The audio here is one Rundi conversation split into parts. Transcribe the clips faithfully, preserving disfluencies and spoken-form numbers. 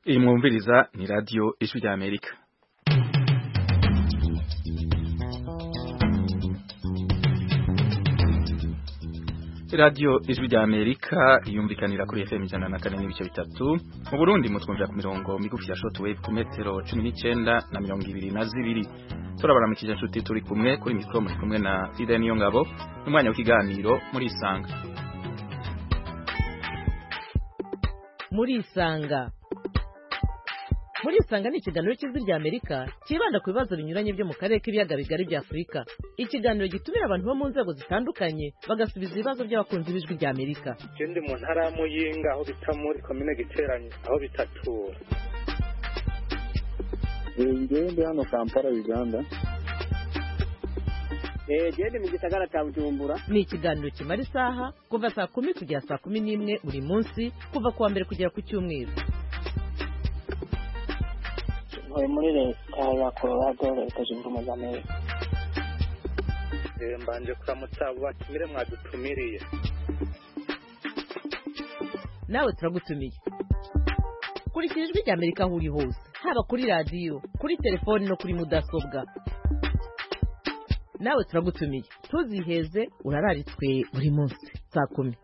Iyi mwumviriza ni radio Ijwi rya Amerika. Radio Ijwi rya Amerika yumvikanira kuri F M ijana na kane n'ibice bitatu. Mu Burundi mutwumvira ku mirongo migufi ya shortwave ku metero cumi n'icenda na mirongo ibiri na zibiri. Turabaramukije nshuti turi kumwe kuri mikro muri kumwe na Fide Niyongabo n'umwanya w'ikiganiro muri Isanga. Muri Isanga Muri Isanga ni ikiganiro cy'Ijwi rya Amerika kibanda ku bibazo binyuranye byo mu karere k'ibiyaga bigari bya Afurika. Ikiganiro gitumira abantu bo mu nzego zitandukanye bagasubiza ibibazo by'abakunzi b'Ijwi rya Amerika. Ikindi mu ntara ya Muyinga aho bita muri komine Giteranye aho bitatura. Ngende hano Kampala Uganda. Eh gende mu gisagara cya Bujumbura. Ni ikiganiro kimara isaha kuva saa kumi kugera saa kumi n'imwe buri munsi kuva kuwa mbere kugera ku cyumweru. Muri leta ya Colorado leta zunze ubumwe za Amerika. Eh mbanje kuramutsa batumire mwadutumiriye. Nawe turagutumiye. Kurikira Ijwi rya Amerika aho uri hose, haba kuri radio, kuri telefone no kuri mudasobwa. Nawe turagutumiye. Tuziheze urararitswe buri munsi saa kumi.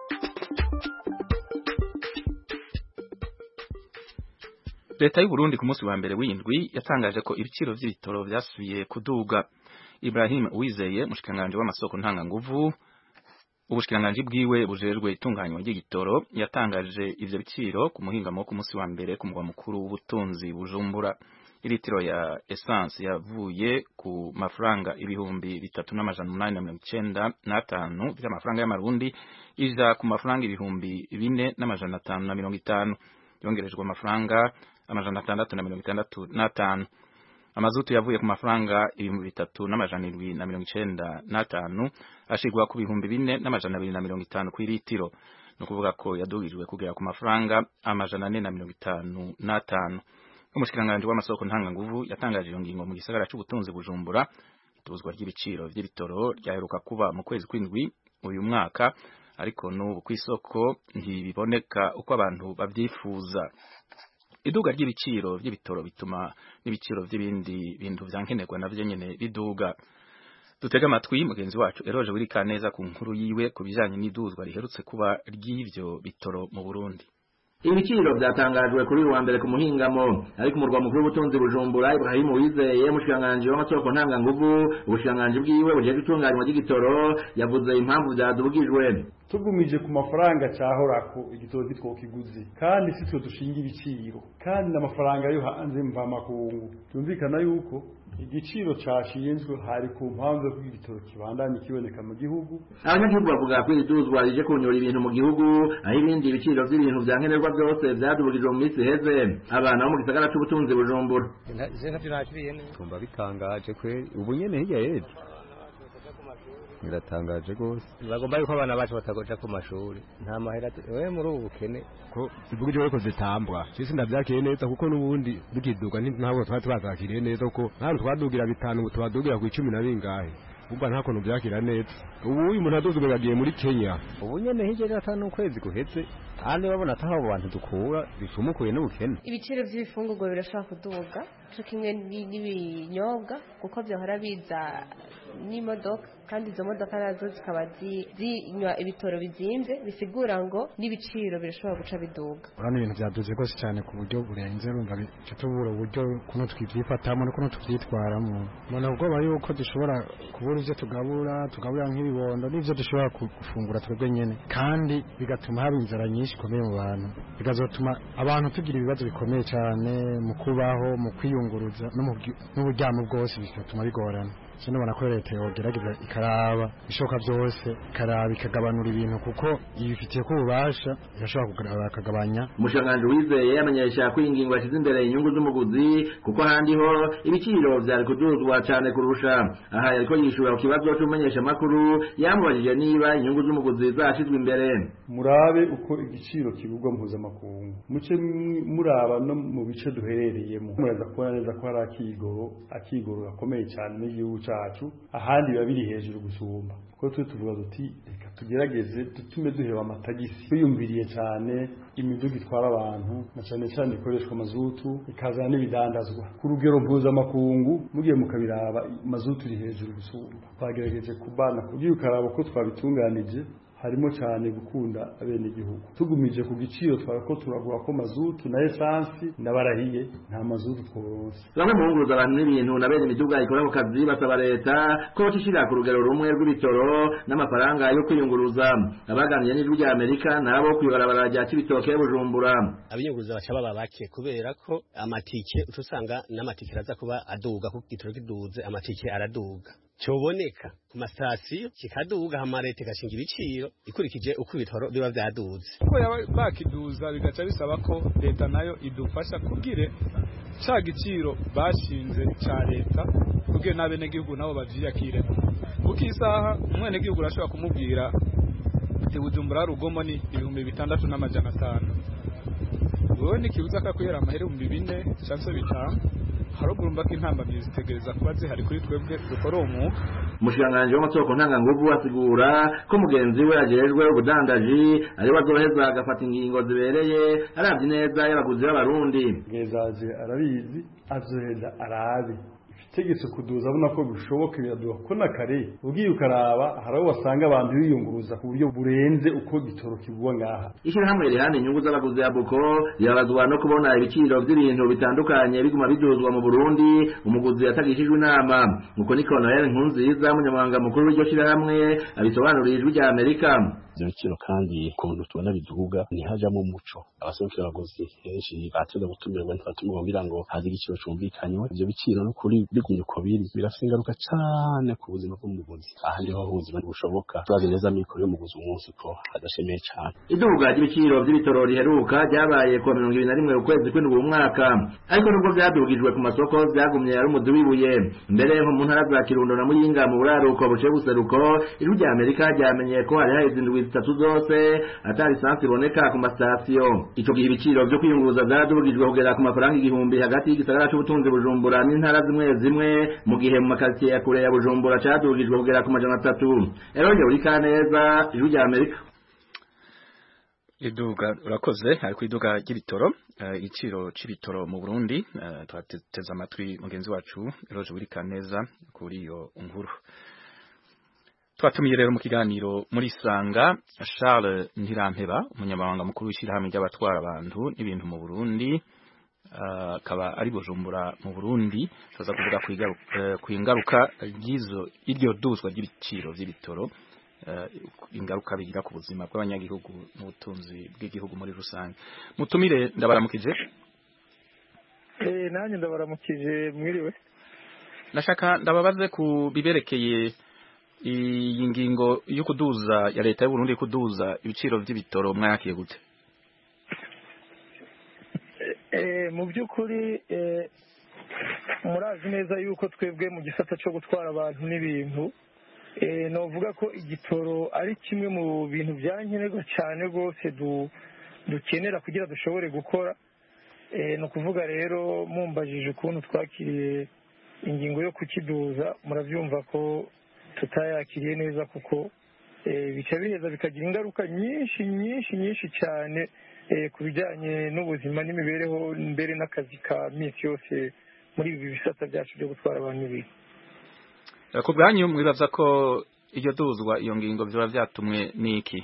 Leta y'u Burundi ku munsi wa mbere w'indwi yatangaje ko ibiciro vy'ibitoro vyasubiye kuduga. Ibrahim Uwizeye mushikanganje w'amasoko ntanga nguvu ubushikanganje bwiwe bujejwe itunganywa ry'igitoro yatangaje ivyo biciro ku muhingamo ku munsi wa mbere ku mugwa mukuru w'ubutunzi Bujumbura. Ilitiro ya essence yavuye ku mafaranga ibihumbi bitatu n'amajana umunani na mirongo icenda n'atanu by'amafaranga y'amarundi ija ku mafaranga ibihumbi bine n'amajana atanu na mirongo itanu yongerejwe amafaranga amajana atandatu na mirongo itandatu n'atanu. Amazutu yavuye ku mafaranga ibihumbi bitatu n'amajana indwi na mirongo icenda n'atanu ashigwa ku bihumbi bine n'amajana abiri na mirongo itanu ku litiro, no kuvuga ko yadugirijwe kugera ku mafaranga amajana ane na mirongo itanu n'atanu. Umushikiranganje w'amasoko ntanga nguvu yatangaje iyo ngingo mu gisagara c'ubutunzi Bujumbura. Ituzwa ry'ibiciro vy'ibitoro ryaheruka kuba mu kwezi kw'indwi uyu mwaka, ariko n'ubu kw'isoko ntibiboneka uko abantu bavyifuza. Iduga ry'ibiciro vy'ibitoro bituma n'ibiciro vy'ibindi bintu vyankenerwa navyo nyene biduga. Dutega amatwi mugenzi wacu Eroje Wirikaneza ku nkuru yiwe ku bijanye n'iduzwa riherutse kuba ry'ivyo bitoro mu Burundi. Ibiciro byatangajwe kuri uwa mbere ku muhingamo ariko umurwa mukuru w'ubutunzi Bujumbura. Ibrahim Uwizeye mushikanganje w'amasoko ntanga nguvu ubushikanganje bwiwe bujeje itunganywa ry'igitoro yavuze impamvu byadubugijwe. Tugumije ku mafaranga cyahorako igitoro gitwo kiguzi kandi sitwe dushinga ibiciro kandi n'amafaranga yo hanze mva makungu. Tumvikana yuko igiciro cyashinzwe hari ku mpamvu yo kw'igitoro kibandanye kiboneka mu gihugu. Abanyagihugu bavuga ko iduzwa rije kunyura ibintu mu gihugu aho ibindi biciro by'ibintu byankenerwa byose byadubugijwe mu minsi heze. Abana bo mu gisagara c'ubutunzi Bujumbura tumba bitangaje kwe ubu nyene hirya yejo biratangaje gose. Bagomba yuko abana bacu batagoja ku mashuri nta mahera we muri ubu bukene ko ibugije weko zitambwa cisi ndavyakiye neza kuko nubundi dukiduga ntabwo twari twazakiriye neza kuko ntabwo twadugira bitanu ngo tubadugira ku icumi na bingahe ubwo nta kuntu byakira neza. Ubu uyu muntu aduzwe yagiye muri Kenya ubu nyene hirya gatanu ukwezi guheze kandi babona ataho abo bantu dukura bifumukuye n'ubukene. Ibiciro by'ibifungurwa birashaka kuduga cyo kimwe n'ibinyobwa kuko byohora biza n'imodoka kandi izo modoka nazo zikaba zinywa ibitoro bizimvye bisigura ngo n'ibiciro birashobora guca biduga. Urano ibintu byaduze gose cyane ku buryo burenze rumva cyo tubura uburyo kuno twivyifatamo no kuno tuvyitwaramo. Mbona ubwo bari uko dushobora kubura ivyo tugabura tugabura nk'ibibondo n'ivyo dushobora gufungura twebwe nyene kandi bigatuma haba inzara nyinshi ikomeye mu bantu bigazotuma abantu tugira ibibazo bikomeye cyane mu kubaho mu kwiyunguruza no mu buryamo bwose bigatuma bigorana. Sinubona ko leta yogerageza ikaraba ishoka byose ikaraba ikagabanura ibintu kuko ibifitiye ko ububasha irashobora kugabanya. Umushanganje Wizeye yamenyesha ko ingingo yashize imbere inyungu z'umuguzi kuko handi ho ibiciro byari kuduzwa cyane kurusha. Aha yariko yishura ku kibazo cy'umenyesha makuru yamubajije niba inyungu z'umuguzi zashizwe imbere. Murabe uko igiciro kibugwa mpuza makungu muce muraba no mu bice duherereyemo muraza kubona neza ko hari akigoro akigoro gakomeye cyane n'igihugu cacu ahandi biba biri hejuru gusumba kuko twe tuvuga duti reka tugerageze dutume duheba amatagisi twiyumviriye cyane imiduga itwara abantu na cyane cyane ikoreshwa mazutu ikazana n'ibidandazwa ku rugero mpuzamakungu mugiye mukabiraba mazutu iri hejuru gusumba twagerageje kubana kugira ukaraba ko twabitunganije harimo cyane gukunda abene igihugu tugumije ku giciro twarako turagura ko mazutu na essence ndabarahiye nta mazutu twose bamwe mu nguruza abantu n'ibintu na bene imiduga ikora ku kazi basaba leta ko bashishira ku rugero rumwe rw'ibitoro n'amafaranga yo kwiyunguruza abaganiriye n'ijwi rya Amerika nabo kwibarabara rya Cibitoke Bujumbura abiyunguruza baca baba bake kubera ko amatike utusanga n'amatike araza kuba aduga ku gitoro kiduze amatike araduga cyoboneka ku masitasiyo kikaduga hamarete gashinga ibiciro ikurikije uko ibitoro biba byaduze ko bakiduza bigaca bisaba ko leta nayo idufasha kugire ca giciro bashinze ca leta kugira n'abene gihugu nabo bavyiyakire kuko isaha umwene gihugu urashobora kumubwira ati Bujumbura rugomo ni ibihumbi bitandatu n'amajana atanu wewe nikibuza kakuhera amahera ibihumbi bine canke bitanu haruguru mbaka intambamyi zitegereza kuba zihari kuri twebwe dukora umwuga umushikiranganji w'amasoko ntanganguvu asigura ko mugenzi we yajejwe ubudandaji ari bazoheza agafata ingingo zibereye aravye neza y'abaguzi b'abarundi ngezaje arabizi azoheza arabe tegetse kuduza abona ko bishoboka biraduha ko nakare ugiye ukaraba haraho wasanga abantu biyunguruza ku buryo burenze uko gitoro kigwa ngaha ishyirahamwe rihana inyungu z'abaguzi ya Buko yabazwa no kubona ibiciro by'ibintu bitandukanye biguma biduzwa mu Burundi umuguzi yatagishijwe inama nuko niko Noel Nkunziza umunyamabanga mukuru w'iryo shyirahamwe abisobanuriye ijwi rya Amerika ibiciro kandi ku bintu tubona biduga ntihajamo umuco abaserukira abaguzi henshi bateze gutumirwa ntibatumirwa kugira ngo haze igiciro cyumvikanywe ivyo biciro no kuri bigumye uko biri birafite ingaruka cyane ku buzima bw'umuguzi ahandi ho ubuzima bushoboka turazi neza mikoro y'umuguzi umunsi ko hadashemeye cyane iduga ry'ibiciro by'ibitoro riheruka ryabaye ku mirongo ibiri na rimwe ukwezi kw'indwi umwaka ariko nubwo byadugijwe ku masoko byagumye ari umudu wibuye mbere nko mu ntara za Kirundo na Muyinga mu buraruko buce buseruko ijwi rya Amerika ryamenye ko hari haheze indwi zitatu zose atari lisansi iboneka ku masitasiyo ico gihe ibiciro byo kwiyunguruza byadugijwe kugera ku mafaranga igihumbi hagati y'igisagara c'ubutunzi Bujumbura n'intara zimwe zimwe mu gihe mu makaritiye ya kure ya Bujumbura cadugijwe kugera ku majana atatu eronye uri kaneza ijwi rya Amerika iduga urakoze ari ku iduga ry'ibitoro igiciro c'ibitoro mu Burundi twateze amatwi mugenzi wacu Eroje uri kaneza kuri iyo nkuru twatumiye rero mu kiganiro muri Sanga Charles Ntirampeba umunyamabanga mukuru w'ishyirahamwe ry'abatwara abantu n'ibintu mu Burundi akaba uh, ari Bujumbura mu Burundi tuza kuvuga ku ingaruka ry'izo iryo duzwa ry'ibiciro by'ibitoro uh, ingaruka bigira ku buzima bw'abanyagihugu n'ubutunzi bw'igihugu muri rusange mutumire ndabaramukije eh nanye ndabaramukije mwiriwe nashaka ndababaze ku biberekeye iyi ngingo yo kuduza ya leta y'u Burundi kuduza ibiciro by'ibitoro mwakiye gute eh mu byukuri eh murazi neza yuko twebwe mu gisata cyo gutwara abantu n'ibintu eh novuga ko igitoro ari kimwe mu bintu byankenerwa cyane rwose dukenera kugira dushobore gukora eh no kuvuga rero mumbajije ukuntu twakiriye ingingo yo kukiduza muravyumva ko tutayakiriye neza kuko bica biheza bikagira ingaruka nyinshi nyinshi nyinshi cyane ku bijyanye n'ubuzima n'imibereho mbere n'akazi ka minsi yose muri ibi bisata byacu byo gutwara abantu n'ibintu ku bwanyu mwibaza ko iryo duzwa iyo ngingo biba byatumwe n'iki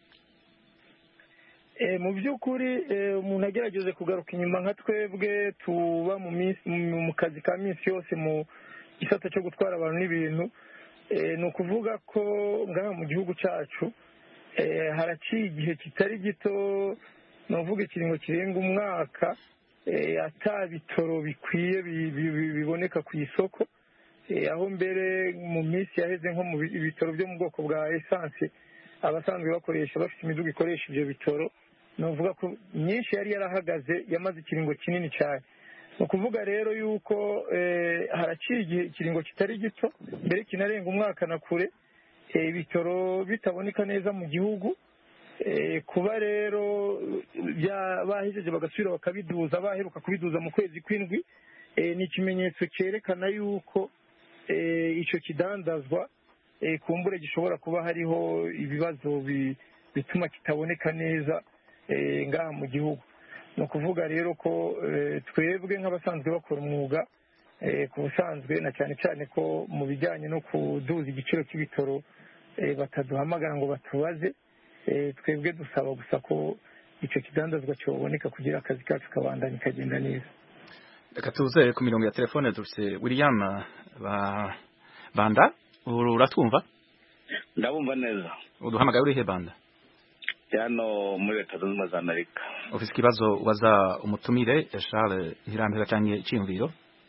mu by'ukuri umuntu agerageze kugaruka inyuma nka twebwe tuba mu kazi ka minsi yose mu gisata cyo gutwara abantu n'ibintu ni ukuvuga ko ngaha mu gihugu cyacu haraciye igihe kitari gito ni ukuvuga ikiringo kirenga umwaka ata bitoro bikwiye biboneka ku isoko aho mbere mu minsi yaheze nko mu bitoro byo mu bwoko bwa esanse abasanzwe bakoresha bafite imiduga ikoresha ibyo bitoro ni ukuvuga ko myinshi yari yarahagaze yamaze ikiringo kinini cyane ni ukuvuga rero yuko haraciye igihe ikiringo kitari gito mbere kinarenga umwaka na kure ibitoro bitaboneka neza mu gihugu kuba rero bahejeje bagasubira bakabiduza baheruka kubiduza mu kwezi kw'indwi ni ikimenyetso cyerekana yuko icyo kidandazwa kumbure gishobora kuba hariho ibibazo bituma kitaboneka neza ngaha mu gihugu. ni ukuvuga rero ko twebwe nk'abasanzwe bakora umwuga ku busanzwe na cyane cyane ko mu bijyanye no kuduza igiciro cy'ibitoro bataduhamagara ngo batubaze, twebwe dusaba gusa ko icyo kidandazwa cyoboneka kugira akazi kacu kabandanye kagenda neza. Reka tuze ku mirongo ya telefone dufite William Banda, uratwumva? Ndabumva neza. Uduhamagaye urihe Banda? Hano muri Leta Zunze Ubumwe za Amerika. Ufite ikibazo waza umutumire Charles Ntirambere cyangwa icyumviro?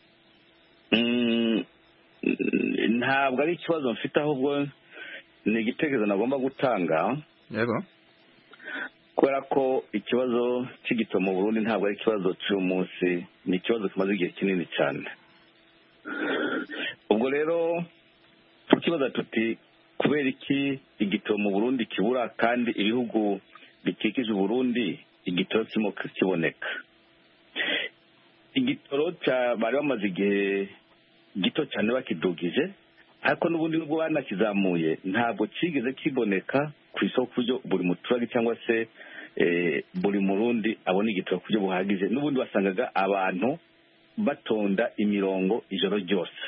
Ntabwo ari ikibazo mfite, ahubwo ni igitekerezo nagomba gutanga. Yego. Kubera ko ikibazo cy'igito mu Burundi ntabwo ari ikibazo cy'uyu munsi, ni ikibazo kimaze igihe kinini cyane. Ubwo rero tukibaza tuti kubera iki igito mu Burundi kibura kandi ibihugu bikikije Burundi igitoro kirimo kiboneka. Igitoro cya bari bamaze igihe gito cyane bakidugije, ariko n'ubundi nubwo banakizamuye ntabwo kigeze kiboneka ku isoko buryo buri muturage cyangwa se buri murundi abona igitoro ku buryo buhagije. N'ubundi wasangaga abantu batonda imirongo ijoro ryose.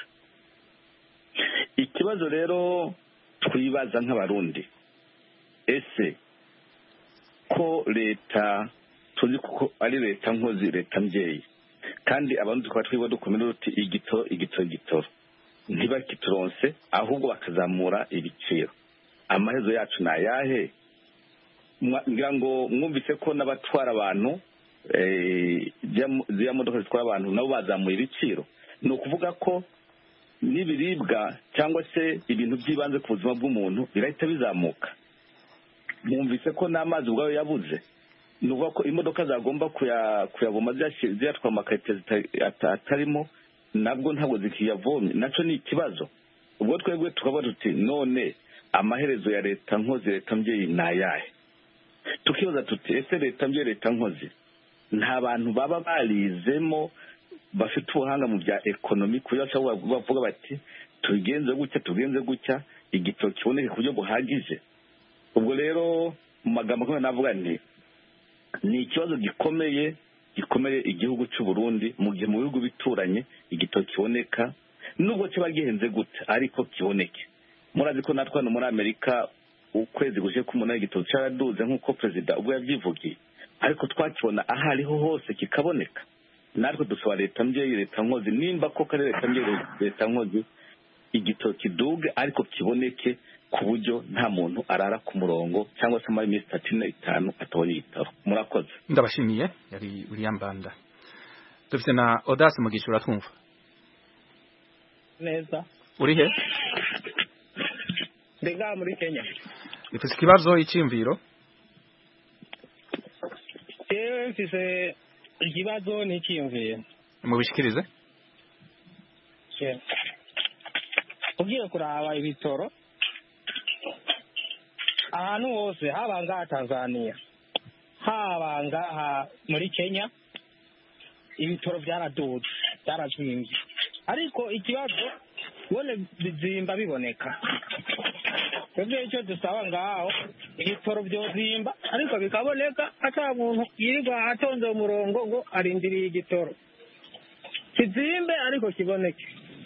Ikibazo rero twibaza nk'abarundi, ese ko leta tuzi kuko ari leta nkozi, leta mbyeyi, kandi abantu tukaba twiba dukomera uti igitoro igitoro igitoro ntibakituronse, ahubwo bakazamura ibiciro, amahezo yacu ni ayahe? Ngira ngo mwumvise ko n'abatwara abantu ziriya modoka zitwara abantu nabo bazamuye ibiciro. Ni ukuvuga ko n'ibiribwa cyangwa se ibintu by'ibanze ku buzima bw'umuntu birahita bizamuka. Mwumvise ko n'amazi ubwayo yabuze. Ni ukuvuga ko imodoka zagomba kuyavoma ziyatwara amakarito atarimo, nabwo ntabwo zikiyavomye. Nacyo ni ikibazo. Ubwo twebwe tukaba tuti none amaherezo ya leta nkozi, leta mbyeyi ni ayahe? Tukibaza tuti ese leta mbyeyi, leta nkozi nta bantu baba barizemo bafite ubuhanga mu bya ekonomi kugira ngo bavuga bati tugenze gutya tugenze gutya igitoro kiboneke ku buryo buhagije? Ubwo rero mu magambo akomeye navuga nti ni ikibazo gikomeye gikomeye igihugu cy'u Burundi, mu gihe mu bihugu bituranye igitoro kiboneka nubwo kiba gihenze gute ariko kiboneke. Murazi ko natwe hano muri Amerika ukwezi gushe k'umunani igitoro cyaraduze nk'uko perezida ubwo yabyivugiye, ariko twakibona aho ariho hose kikaboneka. Natwe dusaba leta mbyeyi, leta nkozi, nimba koko ari leta mbyeyi, leta nkozi, igitoro kiduge ariko kiboneke ku buryo nta muntu arara ku murongo cyangwa se amara iminsi itatu n'itanu atabonye igitoro. Murakoze. Ndabashimiye. Yari William Banda. Dufite na Audace Mugisha, uratwumva? Neza. Uri he? Ndega muri Kenya. Ifite ikibazo icyumviro? Ewe mfise ikibazo n'icyumviro. Mubishikirize. Yeah. Ugiye kuraba ibitoro ahantu hose, haba ngaha Tanzania, haba ngaha muri Kenya, ibitoro byaraduze, byarazwimbye. Ariko ikibazo bone bizimba biboneka. Twebwe icyo dusaba ngaho ibitoro byozimba ariko bikaboneka, ata muntu yirirwa atonze umurongo ngo arindiriye igitoro. Kizimbe ariko kiboneke.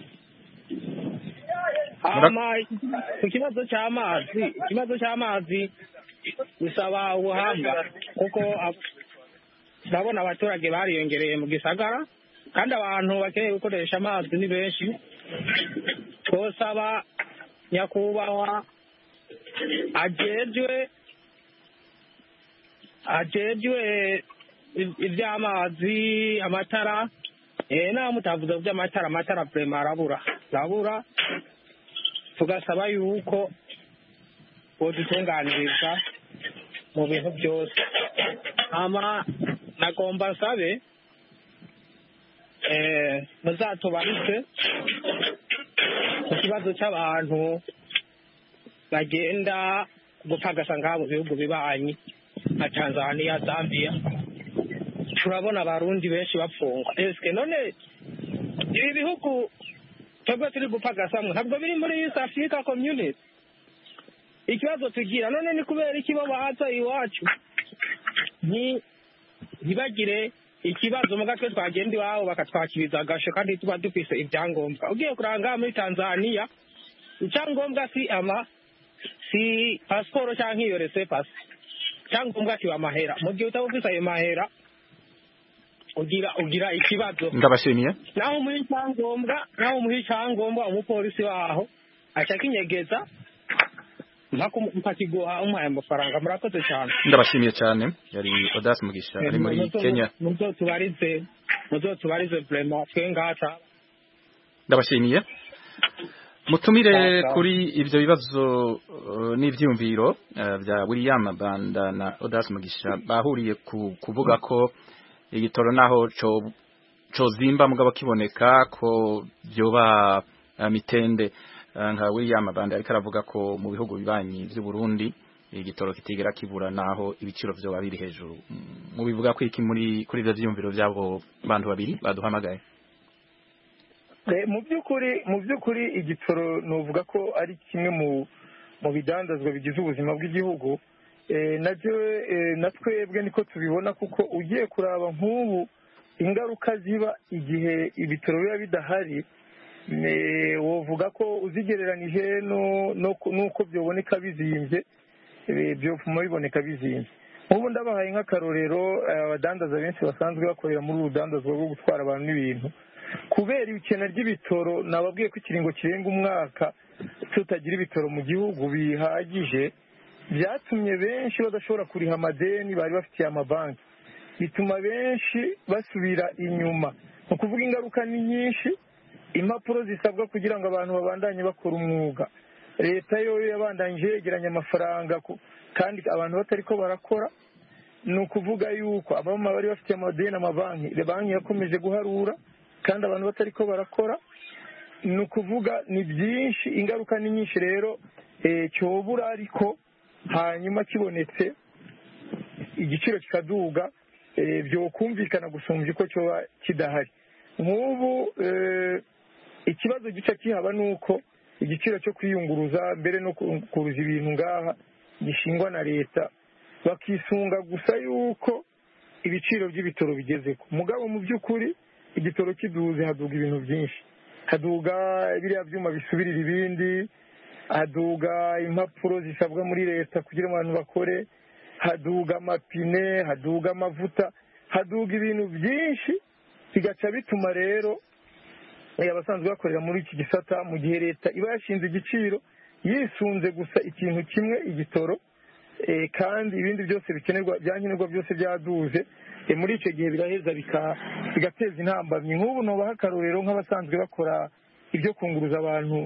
Ama ikibazo cy'amazi, ikibazo cy'amazi bisaba ubuhanga kuko ndabona abaturage bariyongereye mu gisagara kandi abantu bakeneye gukoresha amazi ni benshi. Twosaba nyakubahwa ajejwe ajejwe iby'amazi, amatara, eh na mutavuze by'amatara, amatara prema arabura arabura tugasaba yuko bodutunganiriza mu bintu byose. Ama nagomba sabe eh muzatubaritse ku kibazo cy'abantu bagenda gupagasa ngabo bihugu bibanyi nka Tanzania, Zambia. Turabona abarundi benshi bapfungwa. Eske none ibi bihugu twebwe turi gupagasamwe ntabwo biri muri East Africa Community. Ikibazo tugira none ni kubera iki bo baza iwacu ni ntibagire ikibazo mu gatwe twagenda iwabo bakatwakiriza agasho kandi tuba dufise ibyangombwa. Ugiye kuranga muri Tanzania icyangombwa si ama si passport cyangwa iyo rese pass icyangombwa kiba amahera. Mu gihe utabufise ayo mahera ugira ugira ikibazo. Ndabashimiye. Naho muri icyangombwa naho muri icyangombwa umupolisi waho ashaka inyegeza mpakiguha umuhaye amafaranga. Murakoze cyane. Ndabashimiye cyane. Yari Odas Mugisha ari muri Kenya. Muzo tubarize muzo tubarize vraiment twengata. Ndabashimiye. Mutumire kuri ibyo bibazo uh, n'ivyumviro uh, bya William Banda na Odas Mugisha bahuriye ku kuvuga ko igitoro naho co co zimba mugabo kiboneka ko byoba uh, mitende uh, nka William Banda ariko aravuga ko mu bihugu bibanyi by'u Burundi igitoro kitigera kibura naho ibiciro byo babiri hejuru. Mu bivuga ko iki muri kuri ibyo vyumviro byabo bantu babiri baduhamagaye. mu by'ukuri mu by'ukuri igitoro nuvuga ko ari kimwe mu mu bidandazwa bigize ubuzima bw'igihugu. Nabyo na twebwe niko tubibona kuko ugiye kuraba nk'ubu ingaruka ziba igihe ibitoro biba bidahari wovuga ko uzigereranije n'uko byoboneka bizimbye byopfuma biboneka bizimbye. Nk'ubu ndabahaye nk'akarorero abadandaza benshi basanzwe bakorera muri uru rudandazwa rwo gutwara abantu n'ibintu kubera ikena ry'ibitoro nababwiye ko ikiringo kirenga umwaka tutagira ibitoro mu gihugu bihagije byatumye benshi badashobora kuriha amadeni bari bafitiye amabanki bituma benshi basubira inyuma. Ni ukuvuga ingaruka ni nyinshi, impapuro zisabwa kugira ngo abantu babandanye bakora umwuga leta yo yabandanyije yegeranya amafaranga kandi abantu batari ko barakora. Ni ukuvuga yuko abamama bari bafitiye amadeni amabanki banki yakomeje guharura kandi abantu batari ko barakora. Ni ukuvuga ni byinshi, ingaruka ni nyinshi rero cyobura ariko hanyuma kibonetse igiciro kikaduga byo kumvikana gusumbya uko cyoba kidahari. Nk'ubu ikibazo gica kihaba ni uko igiciro cyo kwiyunguruza mbere no kuruza ibintu ngaha gishingwa na leta bakisunga gusa yuko ibiciro by'ibitoro bigezeko. Mugabo mu by'ukuri igitoro kiduze haduga ibintu byinshi, haduga biriya byuma bisubirira ibindi, haduga impapuro zisabwa muri leta kugira ngo abantu bakore, haduga amapine, haduga amavuta, haduga ibintu byinshi bigaca bituma rero abasanzwe bakorera muri iki gisata mu gihe leta iba yashinze igiciro yisunze gusa ikintu kimwe igitoro kandi ibindi byose bikenerwa byankenerwa byose byaduze muri icyo gihe biraheza bigateza intambamyi. Nk'ubu nubaha akarorero nk'abasanzwe bakora ibyo kunguruza abantu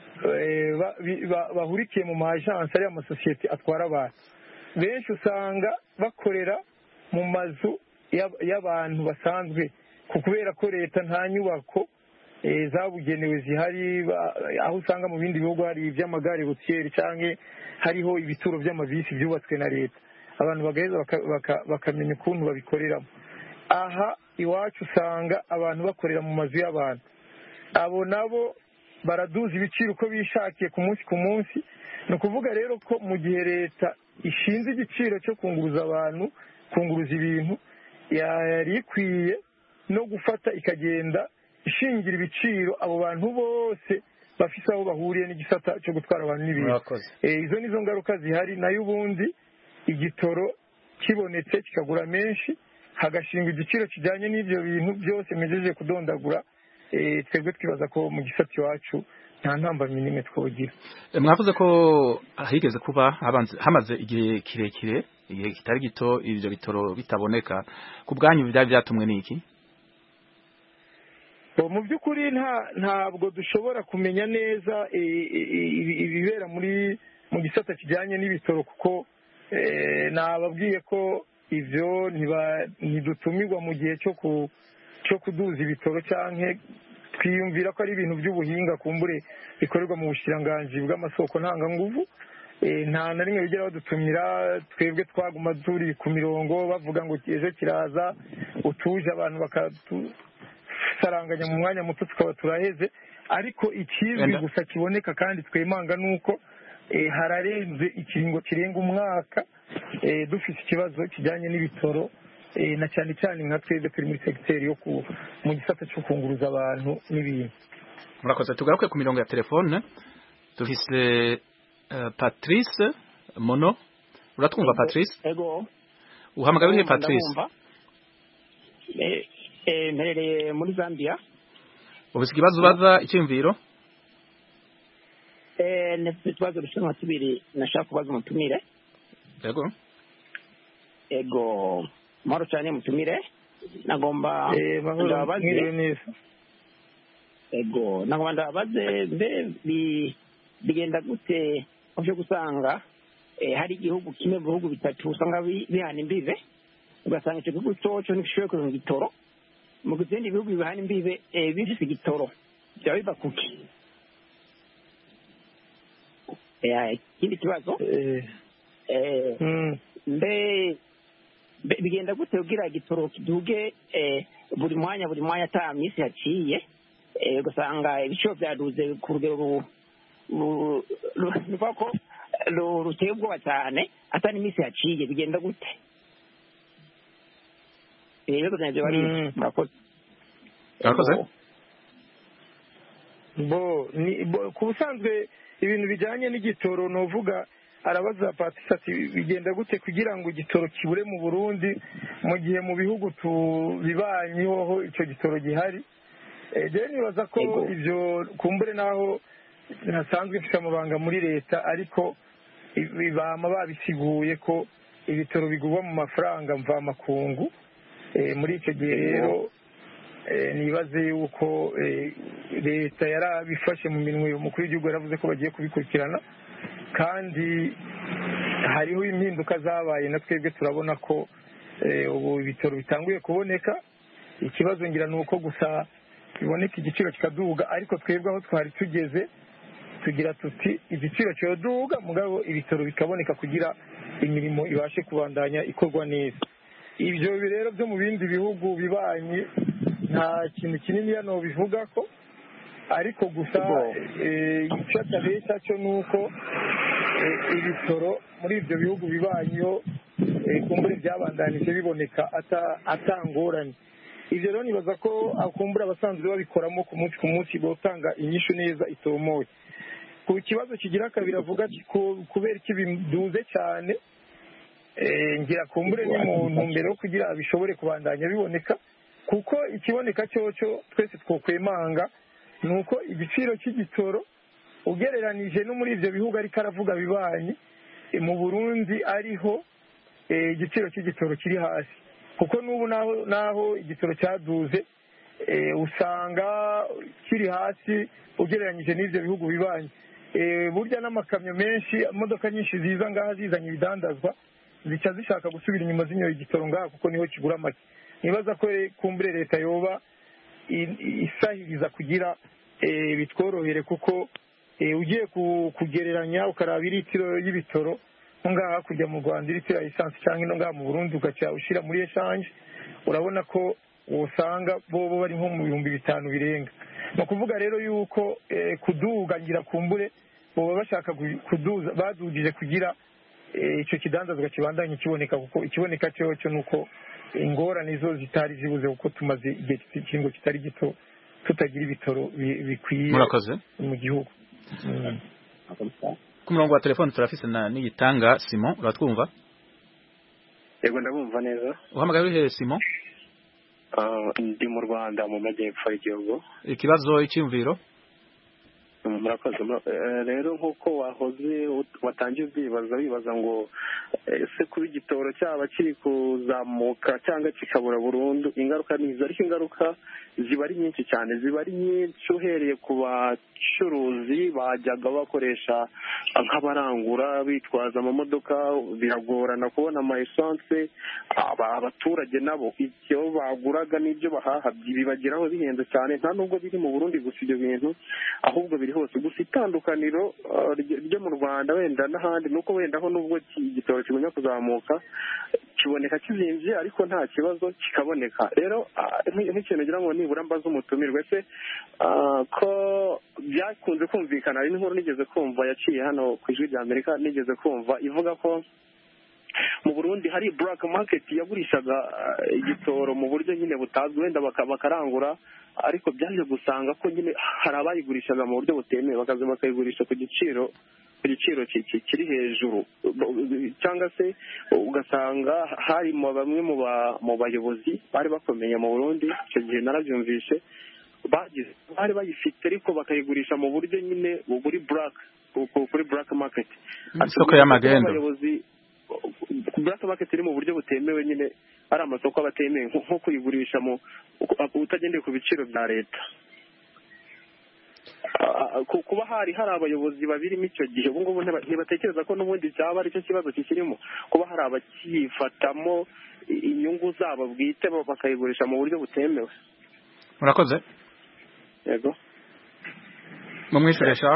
bahurikiye mu maajansi ariya amasosiyete atwara abantu benshi usanga bakorera mu mazu y'abantu basanzwe kubera ko leta nta nyubako zabugenewe zihari, aho usanga mu bindi bihugu hari iby'amagare rutiyeri cyangwa hariho ibituro by'amabisi byubatswe na leta abantu bagaheza bakamenya ukuntu babikoreramo. Aha iwacu usanga abantu bakorera mu mazu y'abantu, abo nabo baraduza ibiciro uko bishakiye ku munsi ku munsi. Ni ukuvuga rero ko mu gihe leta ishinze igiciro cyo kunguruza abantu kunguruza ibintu yari ikwiye no gufata ikagenda ishingira ibiciro abo bantu bose bafise aho bahuriye n'igisata cyo gutwara abantu n'ibintu. Izo nizo ngaruka zihari. Nayo ubundi igitoro kibonetse kikagura menshi hagashinga igiciro kijyanye n'ibyo bintu byose mejeje kudondagura, twebwe twibaza ko mu gisata iwacu nta ntambamyi n'imwe twogira. Mwavuze ko higeze kuba hamaze igihe kirekire igihe kitari gito ibyo bitoro bitaboneka, ku bwanyu byari byatumwe n'iki? Mu by'ukuri ntabwo dushobora kumenya neza ibibera muri mu gisata kijyanye n'ibitoro kuko nababwiye ko ibyo ntidutumirwa mu gihe cyo kuduza ibitoro cyangwa twiyumvira ko ari ibintu by'ubuhinga kumbure bikorerwa mu bushikiranganji bw'amasoko ntanganguvu. Nta na rimwe bigera badutumira, twebwe twaguma turi ku mirongo bavuga ngo ejo kiraza utuje abantu bakadusaranganya mu mwanya muto tukaba turaheze. ariko ikizwi gusa kiboneka kandi twemanga nuko hararenze ikiringo kirenga umwaka dufite ikibazo kijyanye n'ibitoro na cyane cyane nka twebwe turi muri segiteri yo mu gisata cyo kunguruza abantu n'ibintu. murakoze. tugaruke ku mirongo ya telefone dufise Patrice Mono. uratwumva Patrice? Ego. uhamagaye he Patrice? eh eh mperereye muri Zambia. ubise ikibazo ubaza icyumviro? eh nefite ikibazo rushanwa tubiri nashaka kubaza umutumire. Ego. Ego. Maro cyane mutumire. Nagomba eh ndabaze. Ego, nagomba ndabaze mbe bi bigenda gute uje gusanga eh hari igihugu kimwe mu bihugu bitatu usanga bihana imbibe ugasanga icyo gihugu cyoco ntishoboye kuronka igitoro mu gizindi bihugu bihana imbibe eh bifise igitoro byaba biva kuki? eh ikindi kibazo eh eh mbe bigenda gute ugira igitoro kiduge eh buri mwanya buri mwanya ata misi yaciye eh ugasanga ibiciro byaduze ku rugero nuko ko ruteye ubwoba cyane atari imisi yaciye bigenda gute? eh rero nabyo bari murakoze. murakoze. bo ni ku busanzwe ibintu bijyanye n'igitoro novuga arabaza Patrice ati bigenda gute kugira ngo igitoro kibure mu Burundi mu gihe mu bihugu tubibanyeho icyo gitoro gihari. je nibaza ko ibyo kumbure naho nasanzwe mfite amabanga muri leta ariko bibama babisiguye ko ibitoro bigurwa mu mafaranga mva makungu. muri icyo gihe rero nibaze yuko leta yarabifashe mu minwe umukuru w'igihugu yaravuze ko bagiye kubikurikirana kandi hariho impinduka zabaye na twebwe turabona ko ubu ibitoro bitanguye kuboneka. ikibazo ngira ni uko gusa biboneka igiciro kikaduga ariko twebwe aho twari tugeze tugira tuti igiciro cyoduga mugabo ibitoro bikaboneka kugira imirimo ibashe kubandanya ikorwa neza. ibyo rero byo mu bindi bihugu bibanye nta kintu kinini hano bivuga ko ariko gusa icyo atabeshya cyo ni uko ibitoro muri ibyo bihugu bibanyeho kumbure byabandanije biboneka atangoranye. ibyo rero nibaza ko akumbura abasanzwe babikoramo ku munsi ku munsi botanga inyishu neza itomoye. ku kibazo kigira kabiri avuga kubera iki biduze cyane ngira kumbure ni mu ntumbero yo kugira bishobore kubandanya biboneka kuko ikiboneka cyoco twese twokwemanga ni uko igiciro cy'igitoro ugereranije no muri ibyo bihugu ariko aravuga bibanye mu Burundi ariho igiciro cy'igitoro kiri hasi kuko n'ubu naho naho igitoro cyaduze usanga kiri hasi ugereranyije n'ibyo bihugu bibanye. burya n'amakamyo menshi imodoka nyinshi ziza ngaha zizanye ibidandazwa zica zishaka gusubira inyuma zinyoye igitoro ngaha kuko niho kigura make. nibaza ko kumbure leta yoba isahiriza kugira bitworohere kuko ugiye kugereranya ukaraba iritiro y'ibitoro ngaha kujya mu Rwanda iritiro ya lisansi cyangwa ino ngaha mu Burundi ugaca ushyira muri eshanje urabona ko usanga bo bari nko mu bihumbi bitanu birenga. ni ukuvuga rero yuko kuduga ngira kumbure baba bashaka kuduza badugije kugira icyo kidandazwa kibandanye kiboneka kuko ikiboneka cyo cyo nuko ingorane zo zitari zibuze kuko tumaze igihe kingo kitari gito tutagira ibitoro bikwiye mu gihugu. ku murongo wa telefone turafise na niyitanga Simon uratwumva? yego ndabumva neza. uhamagaye urihe Simon? ndi mu Rwanda mu majyepfo y'igihugu. ikibazo icyumviro? murakoze rero nk'uko wahoze watangiye ubyibaza wibaza ngo ese kuba igitoro cyaba kiri kuzamuka cyangwa kikabura burundu ingaruka nizo ariko ingaruka ziba ari nyinshi cyane ziba ari nyinshi uhereye ku bacuruzi bajyaga bakoresha nk'abarangura bitwaza amamodoka biragorana kubona ama essence abaturage nabo icyo baguraga n'ibyo bahaha bibageraho bihenze cyane nta nubwo biri mu Burundi gusa ibyo bintu ahubwo biri hose gusa itandukaniro ryo mu Rwanda wenda n'ahandi nuko wenda aho nubwo igitoro kigumya kuzamuka kiboneka kizimvye ariko nta kibazo kikaboneka rero nk'ikintu ngira ngo nibura mbaza umutumirwe se ko byakunze kumvikana ari n'inkuru nigeze kumva yaciye hano ku ijwi rya Amerika nigeze kumva ivuga ko mu Burundi hari black market yagurishaga igitoro mu buryo nyine butazwi wenda bakarangura ariko byaje gusanga ko nyine hari abayigurishaga mu buryo butemewe bakaza bakayigurisha ku giciro ku giciro kiri hejuru cyangwa se ugasanga hari bamwe mu bayobozi bari bakomeye mu Burundi icyo gihe narabyumvishe bari bayifite ariko bakayigurisha mu buryo nyine buri black kuri black market isoko y'amagendo black market iri mu buryo butemewe nyine ari amasoko abatemewe nko kuyigurisha mu utagendeye ku biciro bya leta kuba hari hari abayobozi babirimo icyo gihe ubu ngubu ntibatekereza ko n'ubundi cyaba ari cyo kibazo kikirimo kuba hari abakifatamo inyungu zabo bwite bakayigurisha mu buryo butemewe. Murakoze. Yego mumwishuresha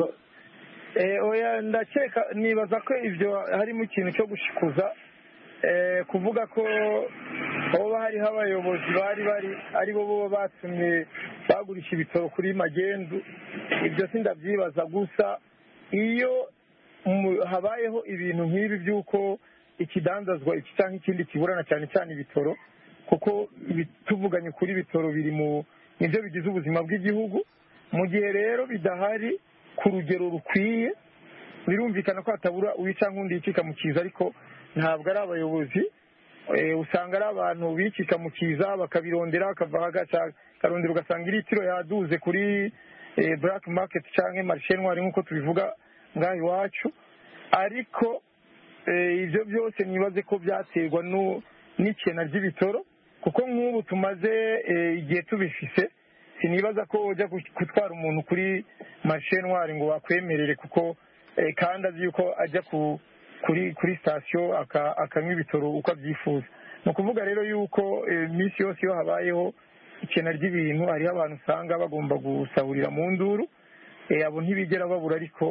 oya ndakeka nibaza ko ibyo harimo ikintu cyo gushikuza kuvuga ko hoba hariho abayobozi bari bari ari bo batumye bagurisha ibitoro kuri magendu ibyo sindabyibaza gusa iyo habayeho ibintu nk'ibi by'uko ikidandazwa iki cyangwa ikindi kiburana cyane cyane ibitoro kuko tuvuganye kuri ibitoro biri mu nibyo bigize ubuzima bw'igihugu mu gihe rero bidahari ku rugero rukwiye birumvikana ko hatabura uwica nk'undi yicika mu kiza ariko ntabwo ari abayobozi usanga ari abantu bicika mu kiza bakabirondera bakava hagaca karondera ugasanga iritiro yaduze kuri black market cyangwa marishe ntwari nk'uko tubivuga ngaha iwacu ariko ibyo byose nibaze ko byaterwa n'ikena ry'ibitoro kuko nk'ubu tumaze igihe tubifise sinibaza ko ujya gutwara umuntu kuri marishe ntwari ngo wakwemerere kuko kandi azi yuko ajya kuri kuri sitasiyo akanywa ibitoro uko abyifuza ni ukuvuga rero yuko iminsi yose iyo habayeho ikena ry'ibintu hariho abantu usanga bagomba gusahurira mu nduru abo ntibigera babura ariko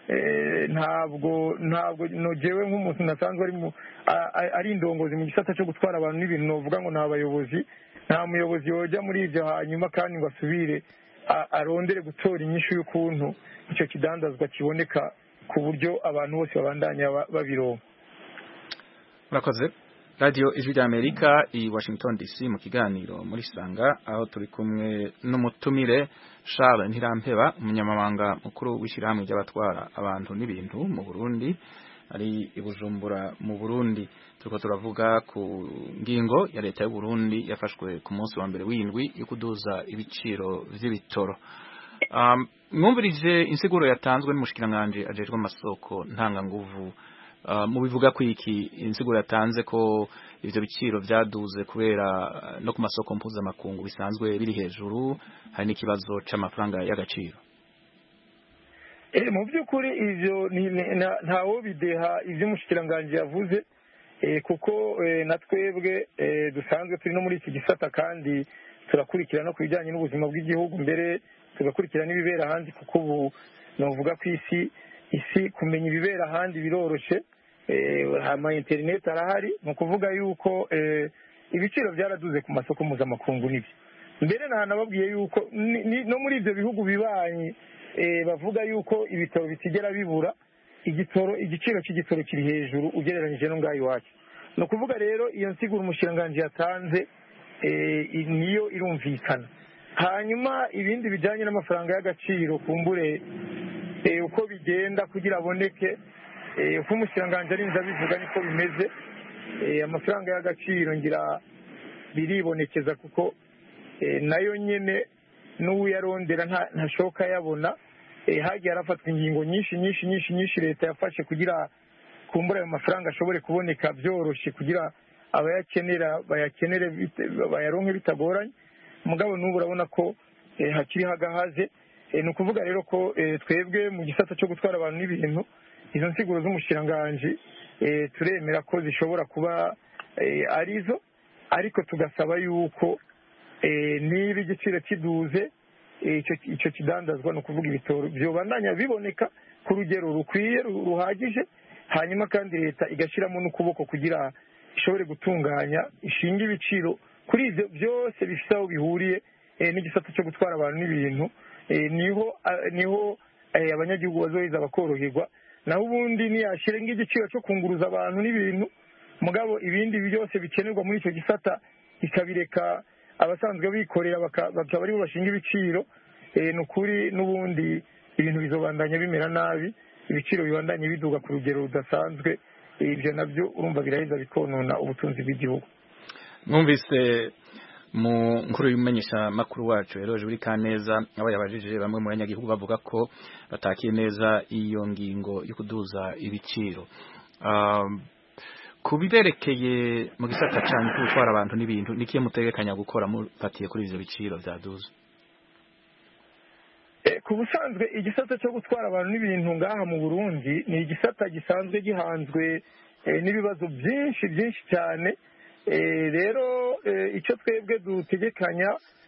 ntabwo ntabwo nogewe nk'umuntu nasanzwe ari indongozi mu gisata cyo gutwara abantu n'ibintu novuga ngo ni abayobozi nta muyobozi wajya muri ibyo hanyuma kandi ngo asubire arondere gutora inyishu y'ukuntu icyo kidandazwa kiboneka ku buryo abantu bose babandanya babironka. Murakoze. Radio Ijwi rya Amerika i Washington D C mu kiganiro muri Sanga aho turi kumwe n'umutumire Charles Ntirampeba umunyamabanga mukuru w'ishyirahamwe ry'abatwara abantu n'ibintu mu Burundi ari i Bujumbura mu Burundi turiko turavuga ku ngingo ya leta y'u Burundi yafashwe ku munsi wa mbere w'indwi yo kuduza ibiciro vy'ibitoro. Um, mwumvirije insiguro yatanzwe n'umushikiranganje ajejwe amasoko ntanga nguvu uh, mu bivuga ko iki insiguro yatanze ko ivyo biciro vyaduze kubera uh, no ku masoko mpuzamakungu bisanzwe biri hejuru hari n'ikibazo c'amafaranga y'agaciro. Eh mu by'ukuri ivyo ntawo bideha ivyo umushikiranganje yavuze eh, kuko eh, natwebwe eh, dusanzwe turi no muri iki gisata kandi turakurikirana ku bijyanye n'ubuzima bw'igihugu mbere tugakurikira n'ibibera ahandi kuko ubu novuga ko isi isi kumenya ibibera ahandi biroroshe ama internet arahari mu kuvuga yuko ibiciro byaraduze ku masoko mpuzamakungu n'ibyo mbere nababwiye yuko no muri ibyo bihugu bibanye bavuga yuko ibitoro bitigera bibura igitoro igiciro cy'igitoro kiri hejuru ugereranyije no ngaho iwacu ni ukuvuga rero iyo nsiguro umushiranganje yatanze niyo irumvikana hanyuma ibindi bijyanye n'amafaranga y'agaciro kumbure uko bigenda kugira aboneke uko umushiranganje arinze abivuga niko bimeze amafaranga y'agaciro ngira biribonekeza kuko nayo nyine n'uwuyarondera ntashoka yabona hagiye harafatwa ingingo nyinshi nyinshi nyinshi nyinshi leta yafashe kugira kumbura ayo mafaranga ashobore kuboneka byoroshye kugira abayakenera bayakenere bayaronke bitagoranye mugabo n'ubu urabona ko hakiri hagahaze ni ukuvuga rero ko twebwe mu gisata cyo gutwara abantu n'ibintu izo nsiguro z'umushiranganje turemera ko zishobora kuba arizo ariko tugasaba yuko niba igiciro kiduze icyo kidandazwa ni ukuvuga ibitoro byobandanya biboneka ku rugero rukwiye ruhagije hanyuma kandi leta igashyiramo n'ukuboko kugira ishobore gutunganya ishinga ibiciro kuri ibyo byose bifite aho bihuriye n'igisata cyo gutwara abantu n'ibintu, niho niho abanyagihugu bazoheza bakoroherwa. naho ubundi niyashyira nk'igiciro cyo kunguruza abantu n'ibintu, mugabo ibindi byose bikenerwa muri icyo gisata ikabireka abasanzwe bikorera bakaba aribo bashinga ibiciro, ni ukuri n'ubundi ibintu bizobandanya bimera nabi, ibiciro bibandanye biduga ku rugero rudasanzwe. Ibyo nabyo urumva biraheza bikonona ubutunzi bw'igihugu. mwumvise mu nkuru y'umumenyesha makuru wacu Eroje buri Kaneza abo yabajije bamwe mu banyagihugu bavuga ko batakiye neza iyo ngingo yo kuduza ibiciro. Um, kubiberekeye mu gisata cyane cyo gutwara abantu n'ibintu nikiye mutegekanya gukora mufatiye kuri ivyo biciro byaduze? Ku busanzwe igisata cyo gutwara abantu n'ibintu ngaha mu Burundi ni igisata gisanzwe gihanzwe n'ibibazo byinshi byinshi cyane. Rero icyo twebwe dutegekanya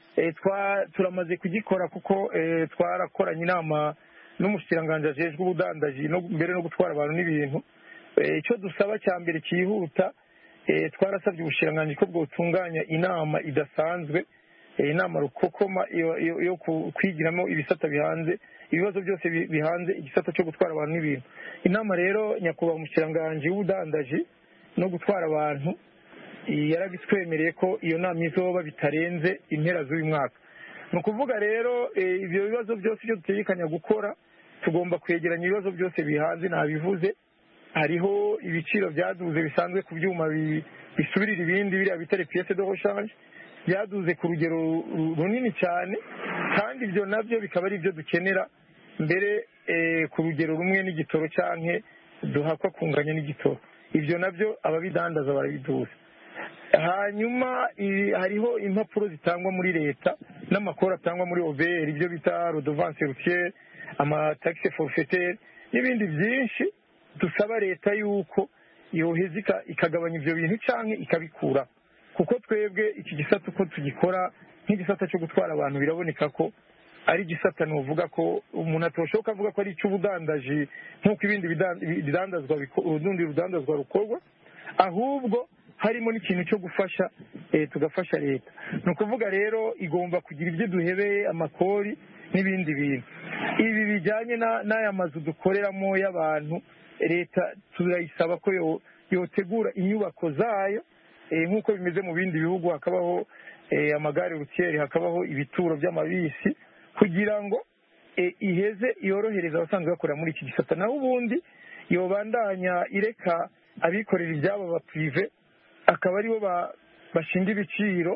turamaze kugikora kuko twarakoranye inama n'umushikiranganji ajejwe ubudandaji no mbere no gutwara abantu n'ibintu. Icyo dusaba cya mbere cyihuta, twarasabye ubushikiranganji ko bwotunganya inama idasanzwe, inama rukokoma yo kwigiramo ibisata bihanze ibibazo byose bihanze igisata cyo gutwara abantu n'ibintu. Inama rero nyakubahwa umushikiranganji w'ubudandaji no gutwara abantu yarabitwemereye ko iyo nama izoba bitarenze impera z'uyu mwaka. Ni ukuvuga rero ibyo bibazo byose ibyo dutegekanya gukora, tugomba kwegeranya ibibazo byose bihanze. Nabivuze, hariho ibiciro byaduze bisanzwe ku byuma bisubirira ibindi biriya bitari pièce de rechange, byaduze ku rugero runini cyane, kandi ibyo nabyo bikaba ari ibyo dukenera mbere ku rugero rumwe n'igitoro canke duhakwa kunganya n'igitoro. Ibyo nabyo ababidandaza barabiduza. Hanyuma hariho impapuro zitangwa muri leta n'amakuru atangwa muri O B R, ibyo bita redevance routière, amataxe forfaitaire n'ibindi byinshi dusaba leta yuko yoheza ikagabanya ibyo bintu canke ikabikura, kuko twebwe iki gisata uko tugikora nk'igisata cyo gutwara abantu biraboneka ko ari igisata nuvuga ko umuntu atoshoka avuga ko ari icy'ubudandaji nk'uko ibindi bidandazwa urundi rudandazwa rukorwa, ahubwo harimo n'ikintu cyo gufasha tugafasha leta. Ni ukuvuga rero igomba kugira ibyo duhebeye amakori n'ibindi bintu. Ibi bijyanye n'aya mazu dukoreramo y'abantu, leta turayisaba ko yotegura inyubako zayo nk'uko bimeze mu bindi bihugu, hakabaho amagare rutiere, hakabaho ibituro by'amabisi, kugira ngo iheze yorohereza abasanzwe bakorera muri iki gisata. Naho ubundi yobandanya ireka abikorera ibyabo ba prive akaba aribo bashinga ibiciro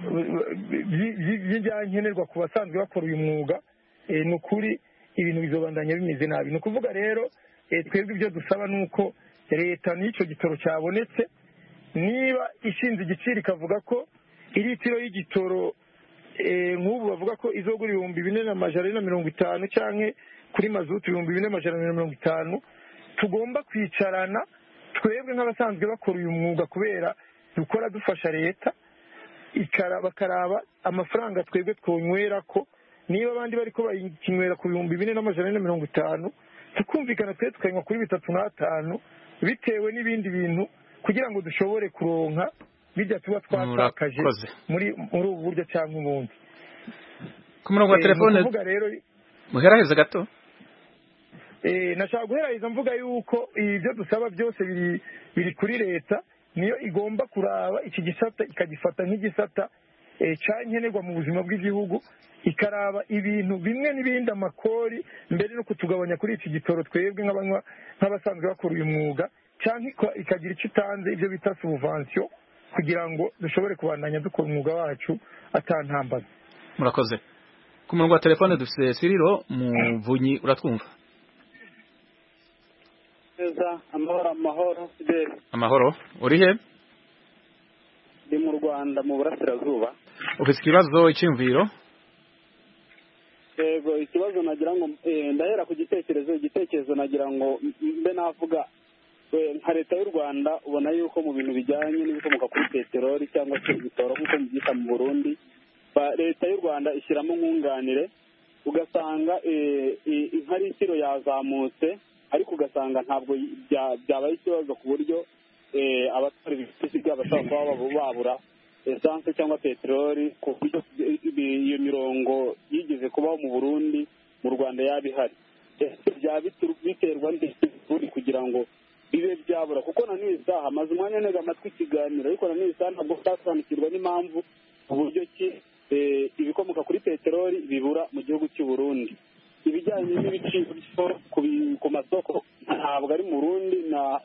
by'ibyankenerwa ku basanzwe bakora uyu mwuga, ni ukuri ibintu bizobandanya bimeze nabi. Ni ukuvuga rero twebwe ibyo dusaba ni uko leta n'icyo gitoro cyabonetse, niba ishinze igiciro ikavuga ko iritiro y'igitoro nk'ubu bavuga ko izogura ibihumbi bine n'amajana ane na mirongo itanu cyangwa kuri mazutu ibihumbi bine n'amajana ane na mirongo itanu, tugomba kwicarana twebwe nk'abasanzwe bakora uyu mwuga, kubera dukora dufasha leta, bakaraba amafaranga twebwe twonywera ko, niba abandi bari ko bakinywera ku bihumbi bine n'amajana ane na mirongo itanu, tukumvikana twe tukanywa kuri bitatu n'atanu, bitewe n'ibindi bintu, kugira ngo dushobore kuronka bijya tuba twatakaje muri muri ubu buryo cyangwa ubundi. Ku murongo wa telefone muheraheza gato, nashaka guheraheza mvuga yuko ibyo dusaba byose biri biri kuri leta, niyo igomba kuraba iki gisata ikagifata nk'igisata cyankenerwa mu buzima bw'igihugu, ikaraba ibintu bimwe n'ibindi, amakori mbere no kutugabanya kuri iki gitoro twebwe nk'abanywa nk'abasanzwe bakora uyu mwuga, cyangwa ikagira icyo itanze, ibyo bita subvention, kugira ngo dushobore kubandanya dukora umwuga wacu atantambaza. Murakoze. Ku murongo wa telefone dufite Siriro Muvunyi, uratwumva? Neza, amahoro amahoro Fidel. Amahoro, uri he? Ndi mu Rwanda mu burasirazuba. Ufite ikibazo icyumviro? Yego, ikibazo nagira ngo ndahera ku gitekerezo igitekerezo nagira ngo mbe navuga nka leta y'u Rwanda, ubona yuko mu bintu bijyanye n'ibikomoka kuri peteroli cyangwa se ibitoro nk'uko mubyita mu Burundi, leta y'u Rwanda ishyiramo nkunganire, ugasanga nka litiro yazamutse, ariko ugasanga ntabwo byabaye ikibazo ku buryo abatwara ibinyabiziga bashobora kuba babura esanse cyangwa peteroli ku buryo iyo mirongo yigeze kubaho mu Burundi mu Rwanda yaba ihari byaba biterwa n'ibindi kugira ngo bibe byabura kuko na n'isaha amaze umwanya ntega amatwi ikiganiro ariko na n'isaha ntabwo twasobanukirwa n'impamvu uburyo ki ibikomoka kuri peteroli bibura mu gihugu cy'u Burundi. Ibijyanye n'ibiciro ku masoko ntabwo ari mu Burundi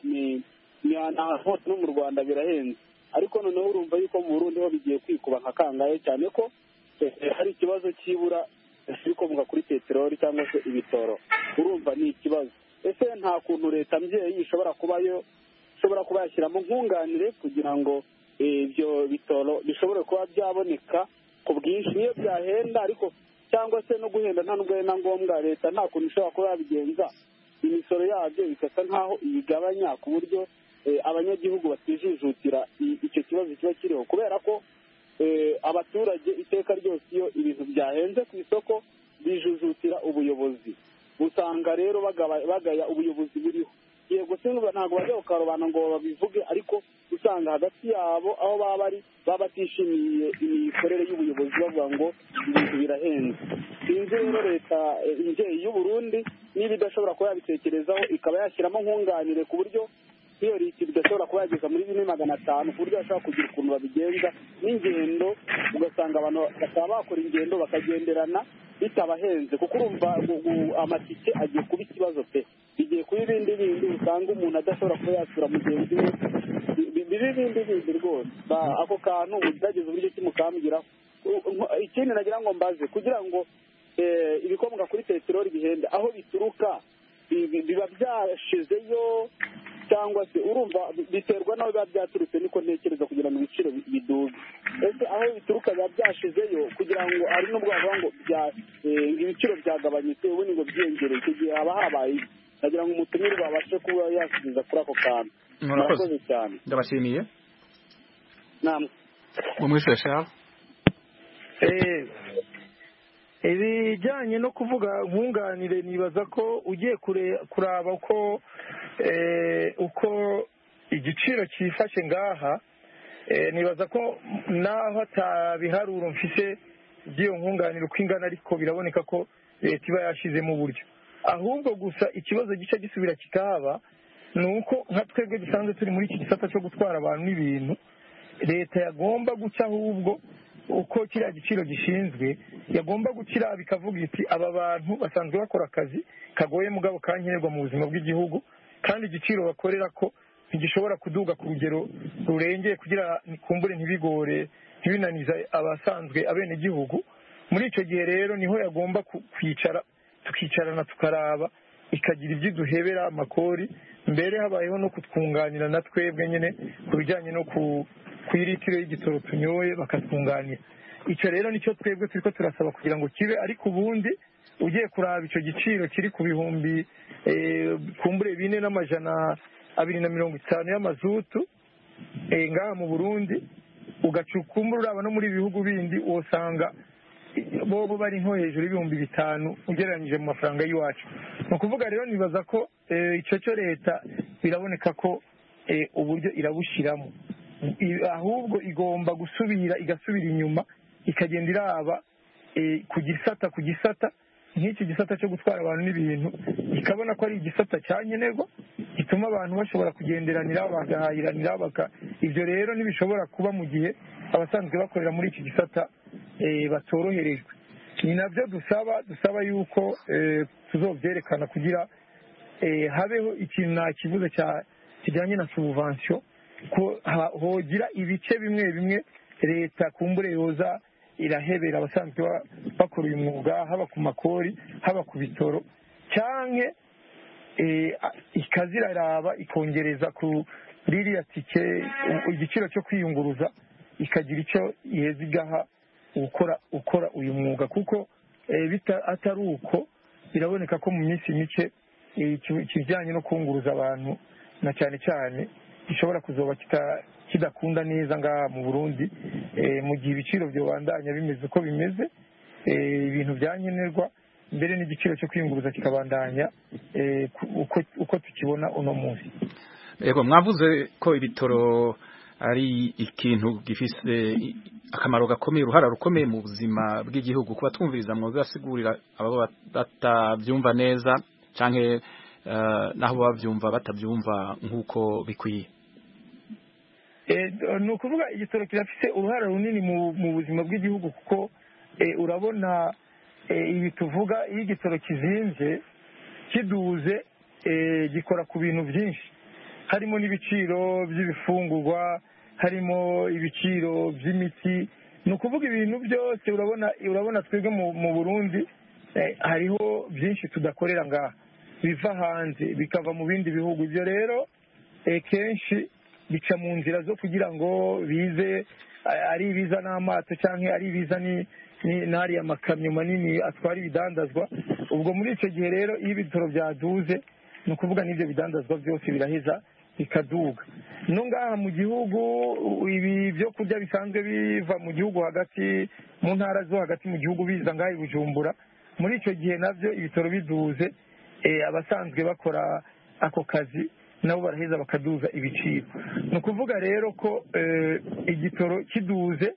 ni ahantu hose no mu Rwanda birahenze ariko noneho urumva yuko mu Burundi ho bigiye kwikuba nka kangahe cyane ko hari ikibazo cy'ibura ibikomoka kuri peteroli cyangwa se ibitoro urumva ni ikibazo. Ese nta kuntu leta mbyeyi ishobora kubayo ishobora kuba yashyiramo nkunganire kugira ngo ibyo bitoro bishobore kuba byaboneka ku bwinshi niyo byahenda ariko cyangwa se no guhenda nta nubwo ari na ngombwa leta nta kuntu ishobora kuba yabigenza imisoro yabyo bigasa nk'aho ibigabanya ku buryo abanyagihugu batijujutira icyo kibazo kiba kiriho kubera ko abaturage iteka ryose iyo ibintu byahenze ku isoko bijujutira ubuyobozi usanga rero bagaya ubuyobozi buriho yego sinumva ntabwo bajya kukarubana ngo babivuge ariko usanga hagati yabo aho baba bari baba batishimiye imikorere y'ubuyobozi bavuga ngo ibintu birahenze. Sinzi rero leta imbyeyi y'u Burundi niba idashobora kuba yabitekerezaho ikaba yashyiramo nkunganire ku buryo iyo leta idashobora kuba yageza muri bine magana atanu ku buryo bashobora kugira ukuntu babigenza n'ingendo ugasanga abantu bakaba bakora ingendo bakagenderana bitabahenze kuko urumva amatike agiye kuba ikibazo pe bigiye kuba ibindi bindi usanga umuntu adashobora kuba yasura mugenzi we bibi bindi bindi rwose ako kantu mugerageza uburyo kimukambwiraho. Ikindi nagira ngo mbaze kugira ngo ibikomoka kuri peteroli bihende aho bituruka biba byashizeyo cyangwa se urumva biterwa n'aho biba byaturutse niko ntekereza kugira ngo ibiciro biduge. Ese aho bituruka biba byashizeyo kugira ngo ari n'ubwo bavuga ngo ibiciro byagabanyutse ubundi ngo byiyongereye icyo gihe haba habaye nagira ngo umutumirwa abashe kuba yasubiza kuri ako kantu. Murakoze cyane ndabashimiye. namwe mumwishure Charles. ibijyanye no kuvuga nkunganire nibaza ko ugiye kuraba uko uko igiciro cyifashe ngaha nibaza ko naho atabiharuro mfise by'iyo nkunganire uko ingana ariko biraboneka ko leta iba yashizemo uburyo ahubwo gusa ikibazo gice gisubira kikaba ni uko nka twebwe dusanzwe turi muri iki gisata cyo gutwara abantu n'ibintu leta yagomba guca ahubwo uko kiriya giciro gishinzwe yagomba gukira bikavuga iti aba bantu basanzwe bakora akazi kagoye mugabo kankenerwa mu buzima bw'igihugu kandi igiciro bakorera ko ntigishobora kuduga ku rugero rurengeye kugira kumbure ntibigore ntibinaniza abasanzwe abenegihugu. Muri icyo gihe rero niho yagomba kwicara tukicarana tukaraba ikagira ibyo duhebera amakori mbere habayeho no kutwunganira na twebwe nyine ku bijyanye no ku iritiro y'igitoro tunyoye bakatwunganira. Icyo rero nicyo twebwe turiko turasaba kugira ngo kibe ariko ubundi ugiye kuraba icyo giciro kiri ku bihumbi kumbure bine n'amajana abiri na mirongo itanu y'amazutu ngaha mu Burundi ugacukumbura uraba no muri bihugu bindi usanga bobo bari nko hejuru y'ibihumbi bitanu ugereranyije mu mafaranga y'iwacu. Ni ukuvuga rero nibaza ko icyo cyo leta biraboneka ko uburyo irabushiramo ahubwo igomba gusubira igasubira inyuma ikagenda iraba ku gisata ku gisata nk'iki gisata cyo gutwara abantu n'ibintu ikabona ko ari igisata cyankenerwa gituma abantu bashobora kugenderanira bagahahiranira baka ibyo rero ntibishobora kuba mu gihe abasanzwe bakorera muri iki gisata batoroherejwe. Ni nabyo dusaba dusaba yuko tuzobyerekana kugira habeho ikintu nakivuze kijyanye na subvention ko hogira ibice bimwe bimwe leta kumbure yoza irahebera abasanzwe bakora uyu mwuga haba ku makori haba ku bitoro cyanke ikaziraraba ikongereza ku ririya tike igiciro cyo kwiyunguruza ikagira icyo iheza igaha ukora ukora uyu mwuga kuko atari uko biraboneka ko mu minsi mike ikijyanye no kunguruza abantu na cyane cyane gishobora kuzoba kidakunda neza ngaha mu Burundi mu gihe ibiciro byobandanya bimeze uko bimeze ibintu byankenerwa mbere n'igiciro cyo kwiyunguruza kikabandanya uko tukibona uno munsi. yego mwavuze ko ibitoro ari ikintu gifise akamaro gakomeye uruhara rukomeye mu buzima bw'igihugu kuba twumviriza mu basigurira aba batavyumva neza canke uh, naho bavyumva batavyumva nkuko bikwiye. Eh no kuvuga igitoro kirafise uruhara runini mu, mu buzima bw'igihugu kuko eh, urabona eh, ibi tuvuga iyo igitoro kizimvye kiduze eh, gikora ku bintu byinshi harimo n'ibiciro by'ibifungurwa harimo ibiciro by'imiti ni ukuvuga ibintu byose urabona urabona twebwe mu Burundi eh, hariho byinshi tudakorera ngaha biva hanze bikava mu bindi bihugu ibyo rero eh, kenshi bica mu nzira zo kugira ngo bize ari ibiza n'amato cyangwa ari ibiza ni n'ari amakamyo manini atwara ibidandazwa ubwo muri icyo gihe rero iyo ibitoro byaduze ni ukuvuga n'ibyo bidandazwa byose biraheza bikaduga no ngaha mu gihugu ibi byo kurya bisanzwe biva mu gihugu hagati mu ntara zo hagati mu gihugu biza ngaha i Bujumbura muri icyo gihe nabyo ibitoro biduze abasanzwe bakora ako kazi nabo baraheza bakaduza ibiciro ni ukuvuga rero ko igitoro kiduze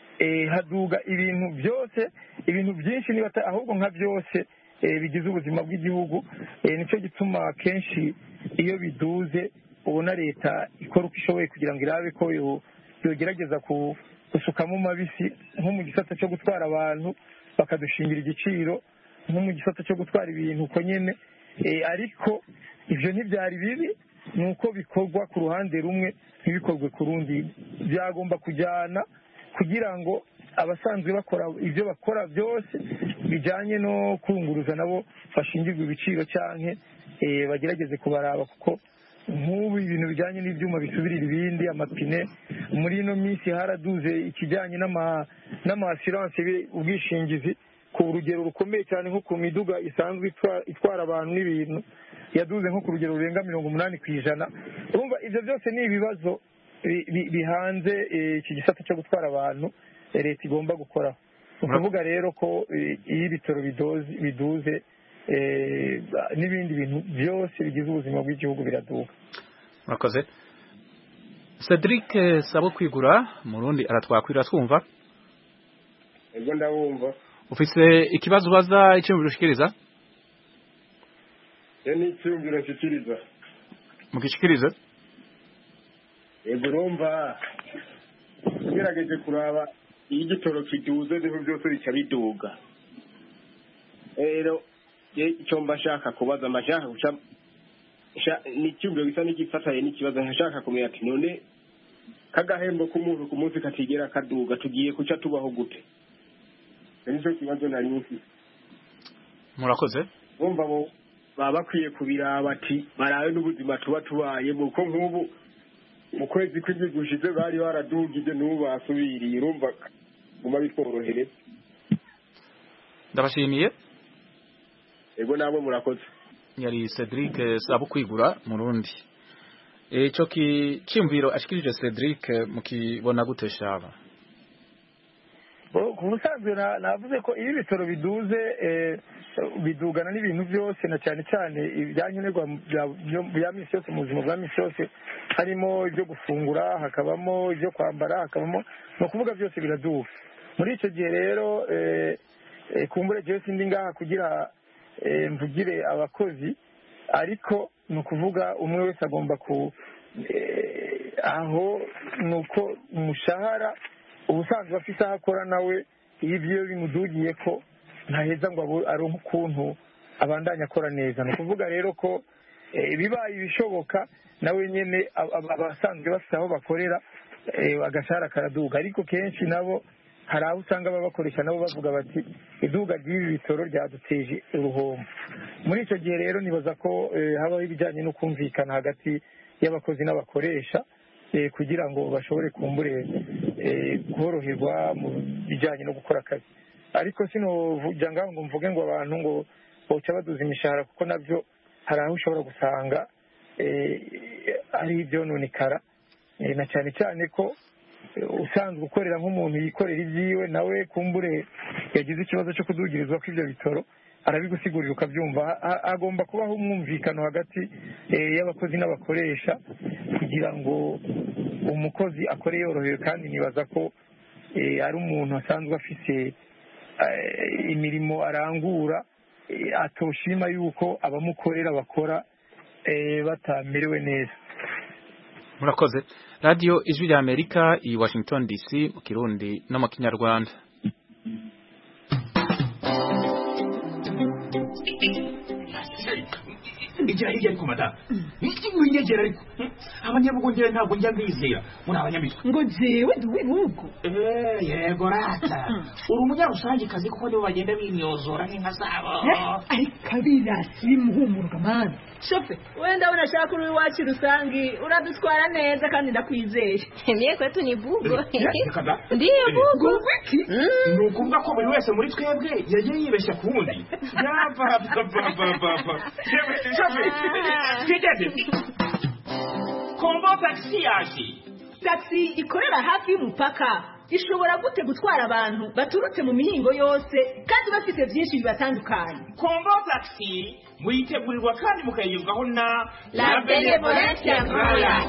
haduga ibintu byose ibintu byinshi niba ahubwo nka byose bigize ubuzima bw'igihugu nicyo gituma kenshi iyo biduze ubona leta ikora uko ishoboye kugira ngo irabe ko yogerageza gusukamo mabisi nko mu gisata cyo gutwara abantu bakadushingira igiciro nko mu gisata cyo gutwara ibintu uko nyine ariko ibyo ntibyari bibi ni uko bikorwa ku ruhande rumwe ntibikorwe ku rundi byagomba kujyana kugira ngo abasanzwe bakora ibyo bakora byose bijyanye no kunguruza nabo bashingirwe ibiciro cyangwa bagerageze kubaraba kuko nk'ubu ibintu bijyanye n'ibyuma bisubirira ibindi amapine muri ino minsi haraduze ikijyanye n'amasiranse ubwishingizi ku rugero rukomeye cyane nko ku miduga isanzwe itwara abantu n'ibintu yaduze nko ku rugero rurenga mirongo umunani ku ijana urumva ibyo byose ni ibibazo bihanze iki gisata cyo gutwara abantu leta igomba gukoraho ni ukuvuga rero ko iyo ibitoro biduze n'ibindi bintu byose bigize ubuzima bw'igihugu biraduka murakoze. Cedric Sabo kwigura murundi aratwakwira twumva ego ndabumva ufise ikibazo ubaza icyumviro ushikiriza ni icyumviro nshikiriza mugishikirize ego urumva ugerageje kuraba iyo igitoro kiduze niho byose bica biduga rero icyo mba nshaka kubaza amashaka guca ni icyumviro gisa n'igifatanye n'ikibazo nshaka kumenya ati none kagahembo k'umuntu ku munsi katigera kaduga tugiye kuca tubaho gute nicyo kibazo nari mfite murakoze bumva bo baba bakwiye kubiraba ati barabe n'ubuzima tuba tubayemo ko nk'ubu mu kwezi kw'indwi gushize bari baradugije n'ubu basubiriye urumva guma bitworohereza ndabashimiye ego nabo murakoze yari Cedric Sabo kwigura murundi ico kicimviro ashikirije Cedric mukibona gute shaba ku busanzwe navuze ko iyo ibitoro biduze bidugana n'ibintu byose na cyane cyane ibyankenerwa bya misi yose mu buzima bwa misi yose harimo ibyo gufungura hakabamo ibyo kwambara hakabamo ni ukuvuga byose biraduga muri icyo gihe rero kumbure jewe sindi ngaha kugira mvugire abakozi ariko ni ukuvuga umwe wese agomba ku aho ni uko umushahara ubusanzwe afite aho akora nawe iyo ibyo bimudugiye ko ntaheza ngo aronke ukuntu abandanya akora neza ni ukuvuga rero ko bibaye ibishoboka nawe nyine abasanzwe bafite aho bakorera agashahara karaduga ariko kenshi nabo hari aho usanga babakoresha nabo bavuga bati iduga ry'ibi bitoro ryaduteje uruhombo muri icyo gihe rero nibaza ko habaho ibijyanye no kumvikana hagati y'abakozi n'abakoresha kugira ngo bashobore kumbure koroherwa mu bijyanye no gukora akazi ariko sinujya ngaho ngo mvuge ngo abantu ngo boca baduza imishahara kuko nabyo hari aho ushobora gusanga ari ibyononekara na cyane cyane ko usanzwe ukorera nk'umuntu yikorera ibyiwe nawe kumbure yagize ikibazo cyo kudugirizwa kw'ibyo bitoro arabigusigurira ukabyumva agomba kubaho umwumvikano hagati y'abakozi n'abakoresha kugira ngo umukozi akore yorohewe kandi nibaza ko ari umuntu asanzwe afite imirimo arangura atoshima yuko abamukorera bakora batamerewe neza. Murakoze. Radio Ijwi rya Amerika i Washington D C mu Kirundi no mu Kinyarwanda. Igira hirya ariko madamu iki winyegera ariko abanyabugongera ntabwo njya mbizera muri abanyamitwe ngo jewe duwe nuko eh yego rata uri umunyarusange kazi kuko nibo bagenda bimyozora nk'inka zabo ariko kabirasi muhumuruka man shofe wenda unashaka uri wacu rusangi uradutwara neza kandi ndakwizeye niye kwetu ni bugo ndiye bugo wiki ni ukuvuga ko buri wese muri twebwe yagiye yibeshya ku wundi yapapapapapa shofe kombo taxi yaje taxi ikorera hafi y'umupaka ishobora gute gutwara abantu baturutse mu mihingo yose kandi bafite byinshi bibatandukanye. Kombo taxi muyitegurirwa kandi mukayigezwaho na La Benevolence Royal.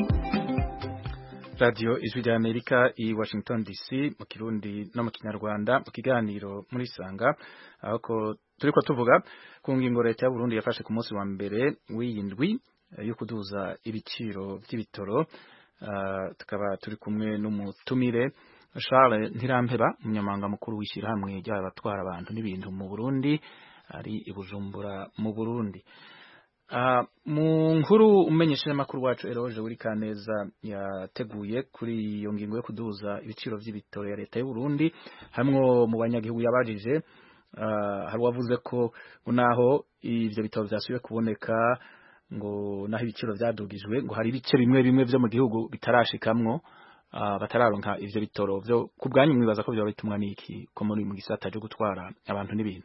Radio Ijwi rya Amerika i Washington D C mu Kirundi no mu Kinyarwanda mu kiganiro muri Sanga aho ko turiko tuvuga ku ngingo leta ya Burundi yafashe ku munsi wa mbere w'iyindwi yo kuduza ibiciro by'ibitoro. Uh, tukaba turi kumwe n'umutumire Charles Ntirampeba umunyamanga mukuru w'ishyirahamwe ry'abatwara abantu n'ibintu mu Burundi ari i Bujumbura mu Burundi. Uh, mu nkuru umenyesheje makuru wacu Eroje uri Kaneza yateguye kuri iyo ngingo yo kuduza ibiciro by'ibitoro ya leta y'u Burundi hamwe mu banyagihugu yabajije uh, hari wavuze ko naho ivyo bitoro byasubiye kuboneka ngo naho ibiciro byadugijwe ngo hari ibice bimwe bimwe byo mu gihugu bitarashikamwo uh, batararonka ivyo bitoro byo kubwanyu mwibaza ko byo bitumwa niki ko muri mu gisata cyo gutwara abantu n'ibintu.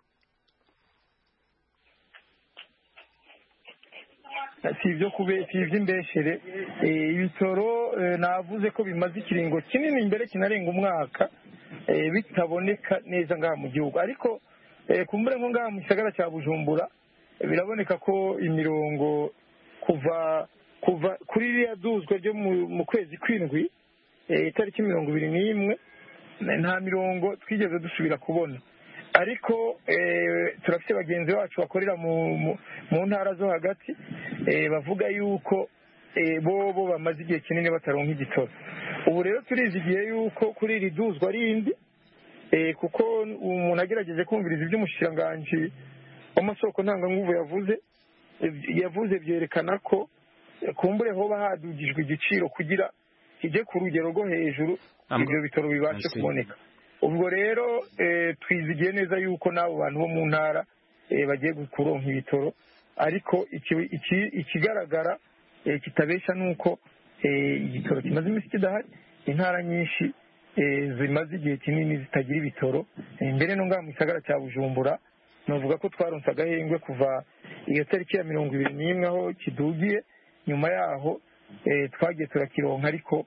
Si ibyo kube si iby'imbeshere ibitoro navuze ko bimaze ikiringo kinini imbere kinarenga umwaka bitaboneka neza ngaha mu gihugu ariko kumbure nko ngaha mu gisagara cya Bujumbura biraboneka ko imirongo kuva kuva kuri iriya duzwa ryo mu kwezi kw'indwi itariki mirongo ibiri n'imwe nta mirongo twigeze dusubira kubona ariko turafite bagenzi bacu bakorera mu ntara zo hagati bavuga yuko bo bamaze igihe kinini bataronka igitoro. Ubu rero turizigiye yuko kuri iri duzwa rindi kuko umuntu agerageje kumviriza iby'umushikiranganji amasoko ntanganguvu yavuze yavuze byerekana ko kumbure hoba hadugijwe igiciro kugira kijye ku rugero rwo hejuru ibyo bitoro bibashe kuboneka. Ubwo rero twizigiye neza yuko n'abo bantu bo mu ntara bagiye kuronka ibitoro ariko ikigaragara kitabesha nuko igitoro kimaze iminsi kidahari intara nyinshi zimaze igihe kinini zitagira ibitoro mbere no ngaha mu gisagara cya Bujumbura navuga ko twaronse agahengwe kuva iyo tariki ya mirongo ibiri n'imwe aho kidugiye nyuma yaho twagiye turakironka ariko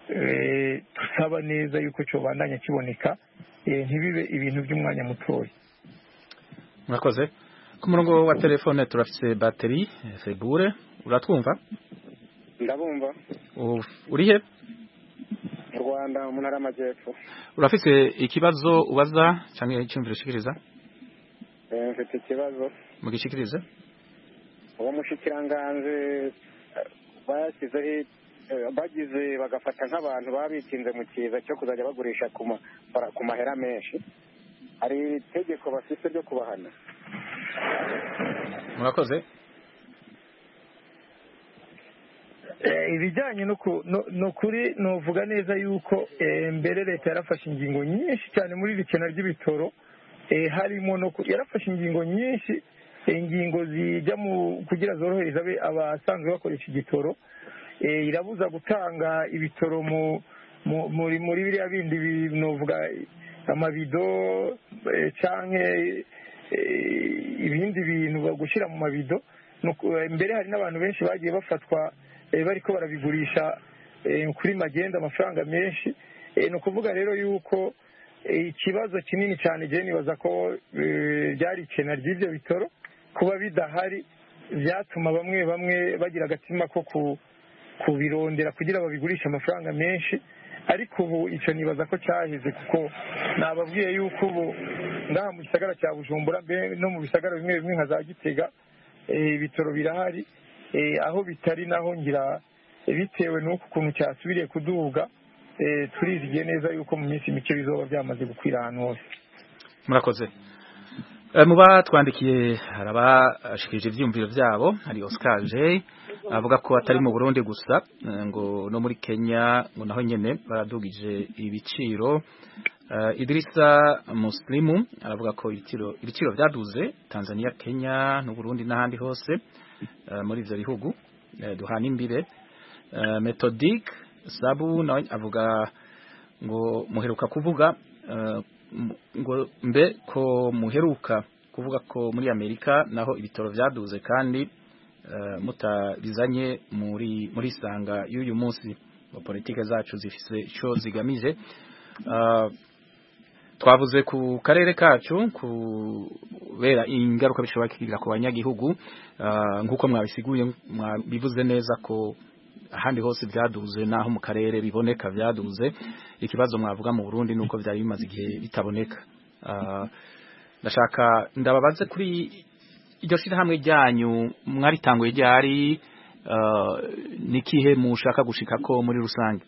tusaba neza yuko cyobandanya kiboneka ntibibe ibintu by'umwanya mutoya. Murakoze. Ku murongo wa telefone turafise bateri Febure uratwumva? Ndabumva. Uri he? Mu Rwanda mu ntara y'Amajyepfo. Urafise ikibazo ubaza cyangwa icyumviro ushikiriza? Eh mfite ikibazo. Mugishikirize? Uwo mushikiranganje bashyizeho bagize bagafata nk'abantu babikinze mu kiza cyo kuzajya bagurisha ku mahera menshi hari itegeko bafite ryo kubahana. Murakoze. Ibijyanye no kuri novuga neza yuko mbere leta yarafashe ingingo nyinshi cyane muri iri kena ry'ibitoro harimo no yarafashe ingingo nyinshi ingingo zijya mu kugira zorohereza abasanzwe bakoresha igitoro irabuza gutanga ibitoro muri muri biriya bindi binovuga amabido canke ibindi bintu gushyira mu mabido. Mbere hari n'abantu benshi bagiye bafatwa bariko barabigurisha kuri magenda amafaranga menshi. Ni ukuvuga rero yuko ikibazo kinini cyane je nibaza ko byari ikena ry'ibyo bitoro kuba bidahari byatuma bamwe bamwe bagira agatima ko kubirondera kugira babigurishe amafaranga menshi, ariko ubu icyo nibaza ko cyaheze kuko nababwiye yuko ubu ngaha mu gisagara cya Bujumbura no mu bisagara bimwe bimwe nka za Gitega ibitoro birahari, aho bitari naho ngira bitewe n'uko ukuntu cyasubiriye kuduga turizigiye neza yuko mu minsi mike bizoba byamaze gukwira ahantu hose. Murakoze. Mu batwandikiye harabashikije ivyumviro vyabo, hari Oscar J avuga ko atari mu Burundi gusa ngo no muri Kenya ngo naho nyene baradugije ibiciro. Uh, Idrissa Muslimu aravuga ko ibiciro ibiciro vyaduze Tanzania, Kenya no Burundi n'ahandi hose uh, muri ivyo bihugu uh, duhana imbire. Uh, Methodic Sabu nawe avuga ngo muheruka kuvuga uh, ngo mbe ko muheruka kuvuga ko muri Amerika naho ibitoro vyaduze kandi uh, mutabizanye muri muri sanga y'uyu munsi ngo politike zacu zifise ico zigamije. Uh, twavuze ku karere kacu kubera ingaruka bishobora kugira ku banyagihugu uh, nkuko mwabisiguye mwabivuze neza ko ahandi hose byaduze naho mu karere biboneka byaduze. Ikibazo mwavuga mu Burundi nuko byari bimaze igihe bitaboneka. Uh, ndashaka ndababaze kuri iryo shirahamwe ryanyu mwaritanguye ryari, uh, nikihe mushaka gushika ko muri rusange?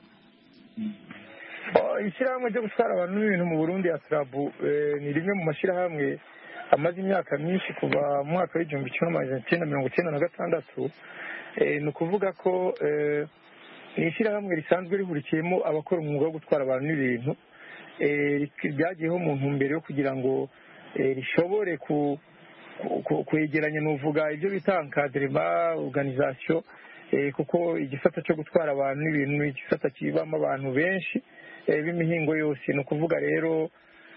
Ishyirahamwe ryo gutwara abantu n'ibintu mu Burundi ya Trabu ni rimwe mu mashyirahamwe amaze imyaka myinshi kuva mu mwaka w'igihumbi kimwe magana cyenda mirongo icyenda na gatandatu. Ni ukuvuga ko ni ishyirahamwe risanzwe rihurikiyemo abakora umwuga wo gutwara abantu n'ibintu, ryagiyeho mu ntumbero yo kugira ngo rishobore kwegeranya n'uvuga ibyo bita encadrement organisation, kuko igisata cyo gutwara abantu n'ibintu ni igisata kibamo abantu benshi b'imihingo yose. Ni ukuvuga rero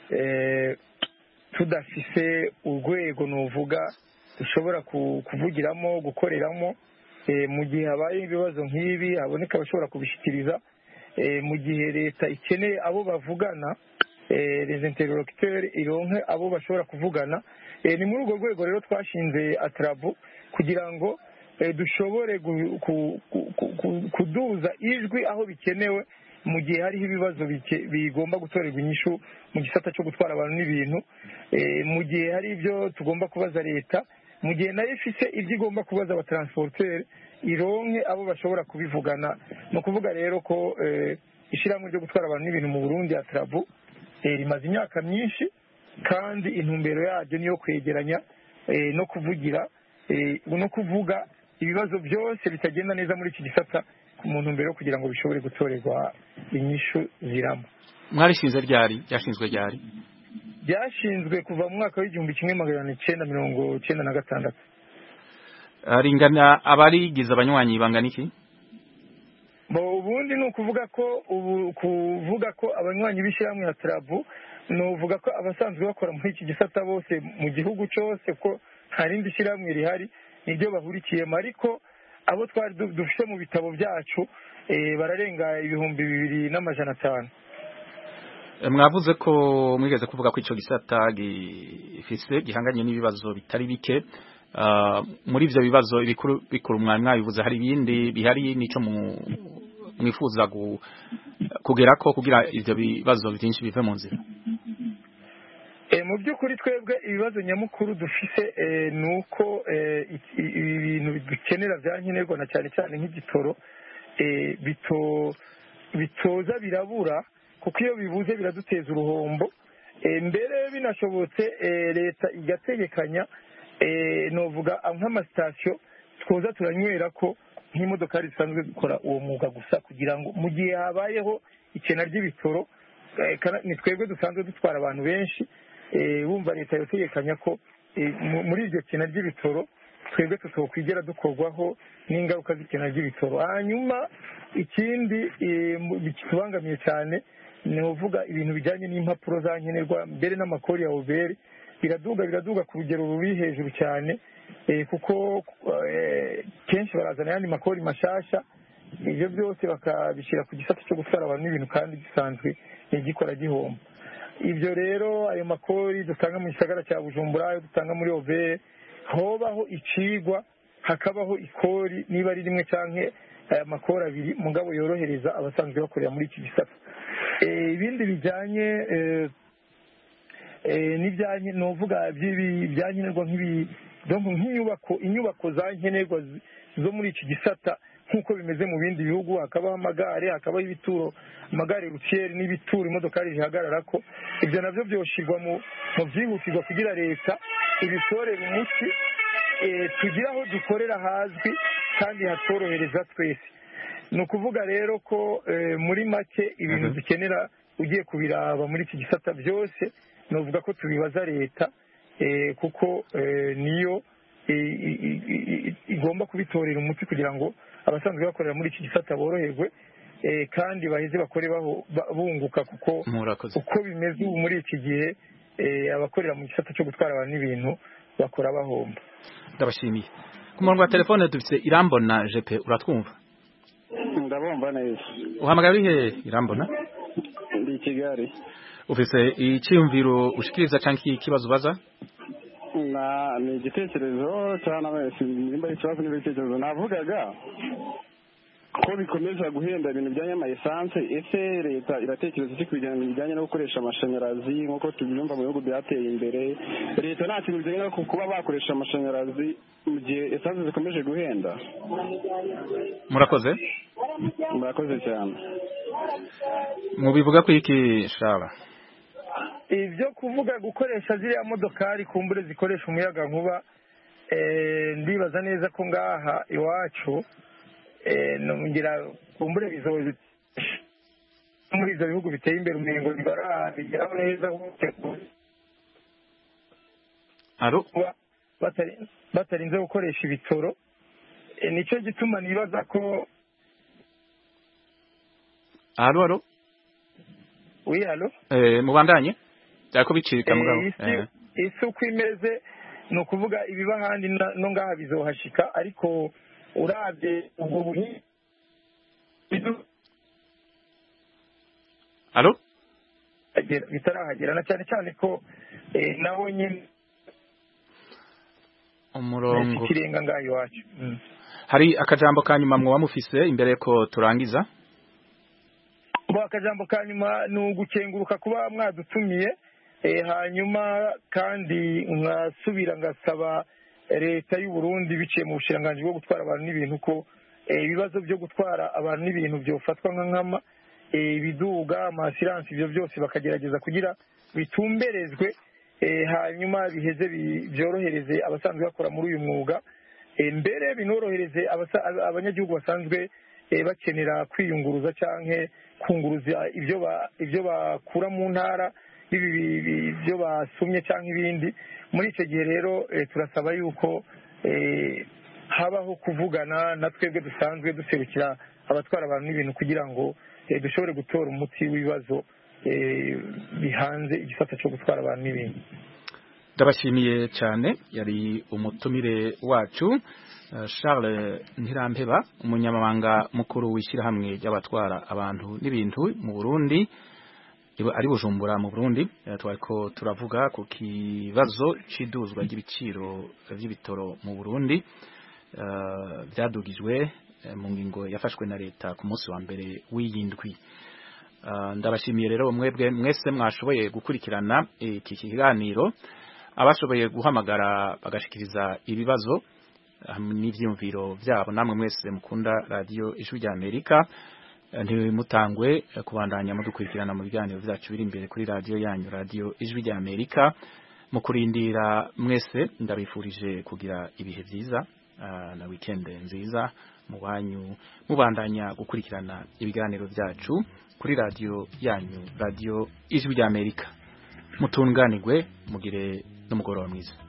tudafise urwego n'uvuga dushobora kuvugiramo gukoreramo mu gihe habaye ibibazo nk'ibi haboneka abashobora kubishikiriza, mu gihe leta ikeneye abo bavugana les interlocuteurs ironke abo bashobora kuvugana. Ni muri urwo rwego rero twashinze Atrabu kugira ngo dushobore kuduza ijwi aho bikenewe mu gihe hariho ibibazo bigomba gutorerwa inyishu mu gisata cyo gutwara abantu n'ibintu, mu gihe hari ibyo tugomba kubaza leta, mu gihe nayo ifise ibyo igomba kubaza abatransporteur ironke abo bashobora kubivugana. Ni ukuvuga rero ko ishyirahamwe ryo gutwara abantu n'ibintu mu Burundi ya Trabu rimaze imyaka myinshi kandi intumbero yaryo niyo kwegeranya no kuvugira no kuvuga ibibazo byose bitagenda neza muri iki gisata mu ntumbero kugira ngo bishobore gutorerwa inyishu zirama. Mwarishinze ryari? Ryashinzwe ryari? Byashinzwe kuva mu mwaka w'igihumbi kimwe magana cyenda mirongo cyenda na gatandatu. Ringana abarigize abanywanyi bangana iki? Bo ubundi ni ukuvuga ko ubu kuvuga ko abanywanyi b'ishyirahamwe ya Trabu ni uvuga ko abasanzwe bakora muri iki gisata bose mu gihugu cyose ko nta rindi shyirahamwe rihari nibyo bahurikiyemo, ariko abo twari dufite mu bitabo byacu bararenga ibihumbi bibiri n'amajana atanu. Mwavuze ko mwigeze kuvuga ko icyo gisata gifise gihanganye n'ibibazo bitari bike. Uh, muri ivyo bibazo ibikuru bikuru mwanya bivuze hari ibindi bihari nico mwifuza kugerako kugira ivyo bibazo byinshi bive mu nzira. E, mu by'ukuri twebwe ibibazo nyamukuru dufise e, nuko ibintu e, bikenera byankenerwa na cyane cyane nk'igitoro e, bito bitoza birabura, kuko iyo bibuze biraduteza uruhombo. E, mbere binashobotse e, leta igategekanya Eh, novuga nk'amasitasiyo twoza turanywera ko nk'imodokari zisanzwe zikora uwo mwuga gusa, kugira ngo mu gihe habayeho ikena ry'ibitoro eh, ni twebwe dusanzwe dutwara abantu benshi, bumva eh, leta yotegekanya ko eh, muri iryo kena ry'ibitoro twebwe tutokwigera dukorwaho n'ingaruka z'ikena ry'ibitoro. Hanyuma ikindi eh, bitubangamiye cyane ni uvuga ibintu bijyanye n'impapuro za nkenerwa mbere n'amakori ya obere biraduga biraduga ku rugero ruri hejuru cyane, kuko kenshi barazana yandi makori mashasha, ibyo byose bakabishyira ku gisata cyo gutwara abantu n'ibintu kandi gisanzwe gikora gihomba. ibyo rero ayo makori dutanga mu gisagara cya Bujumbura ayo dutanga muri Overe hobaho icigwa hakabaho ikori niba ari rimwe canke aya makori abiri mugabo yorohereza abasanzwe bakorera muri iki gisata ibindi bijyanye n'ibijyanye novuga byankenerwa nk'ibi nk'inyubako inyubako za nkenerwa zo muri iki gisata nk'uko bimeze mu bindi bihugu hakabaho amagare hakabaho ibituro amagare rutiyeri n'ibituro imodokari zihagarara ko ibyo nabyo byoshyirwa mu byihutirwa kugira leta ibitorere umuti tugira aho dukorera hazwi kandi hatorohereza twese ni ukuvuga rero ko muri make ibintu dukenera ugiye kubiraba muri iki gisata byose nuvuga ko tubibaza leta kuko niyo igomba kubitorera umuti kugira ngo abasanzwe bakorera muri iki gisata boroherwe kandi baheze bakore bunguka kuko uko bimeze ubu muri iki gihe abakorera mu gisata cyo gutwara abantu n'ibintu bakora bahomba. Ndabashimiye. Ku murongo wa telefone dufite Irambona Jepe, uratwumva? Ndabumva neza. Uhamagara uri he Irambona? Ndi i Kigali. Ufise icyumviro ushikiriza canke ikibazo baza? Na ni igitekerezo cyane wese nimba ikibazo n'ibitekerezo navugaga ko bikomeza guhenda ibintu bijyanye n'amayisanse ese leta iratekereza iki kubijyanye bijyanye no gukoresha amashanyarazi nk'uko tubyumva mu bihugu byateye imbere leta nta kintu bijyanye no kuba bakoresha amashanyarazi mu gihe esanse zikomeje guhenda. Murakoze. Murakoze cyane. Mubivuga ko iki shaba ibyo kuvuga gukoresha ziriya modokari kumbure zikoresha umuyaga nkuba ndibaza neza ko ngaha iwacu ngira kumbure bizoza muri ibyo bihugu biteye imbere umengo bigeraho neza batarinze gukoresha ibitoro nicyo gituma nibaza ko alo alo wi alo mubandanye byako bicika mugabo isi uko imeze ni ukuvuga ibiba ahandi no ngaha bizohashika ariko urabye ubwo buhinzi alo bitarahagera na cyane cyane ko naho nyine umurongo ikirenga ngaha iwacu. Hari akajambo ka nyuma mwoba mufise imbere ko turangiza? Akajambo ka nyuma ni ugukenguruka kuba mwadutumiye hanyuma kandi nkasubira ngasaba leta y'u Burundi biciye mu bushiranganji bwo gutwara abantu n'ibintu ko ibibazo byo gutwara abantu n'ibintu byofatwa nka nkama ibiduga amasiransi ibyo byose bakagerageza kugira bitumberezwe hanyuma biheze byorohereze abasanzwe bakora muri uyu mwuga mbere binorohereze abanyagihugu basanzwe bakenera kwiyunguruza canke kunguruza ibyo ibyo bakura mu ntara ibyo basumye cyangwa ibindi. Muri icyo gihe rero turasaba yuko habaho kuvugana na twebwe dusanzwe duserukira abatwara abantu n'ibintu kugira ngo dushobore gutora umuti w'ibibazo bihanze igisata cyo gutwara abantu n'ibintu. Ndabashimiye cyane, yari umutumire wacu Charles Ntirampeba, umunyamabanga mukuru w'ishyirahamwe ry'abatwara abantu n'ibintu mu Burundi, ari Bujumbura mu Burundi. Twariko turavuga ku kibazo c'iduzwa ry'ibiciro vy'ibitoro mu Burundi byadugijwe mu ngingo yafashwe na leta ku munsi wa mbere w'iyindwi. Ndabashimiye rero mwebwe mwese mwashoboye gukurikirana iki kiganiro, abashoboye guhamagara bagashikiriza ibibazo n'ivyumviro vyabo, namwe mwese mukunda radio Ijwi rya Amerika ntimutangwe kubandanya mudukurikirana mu biganiro vyacu biri imbere kuri radio yanyu radio Ijwi rya Amerika. Mu kurindira mwese ndabifurije kugira ibihe vyiza na weekend nziza mu banyu, mubandanya gukurikirana ibiganiro vyacu kuri radio yanyu radio Ijwi rya Amerika. Mutunganirwe, mugire n'umugoroba mwiza.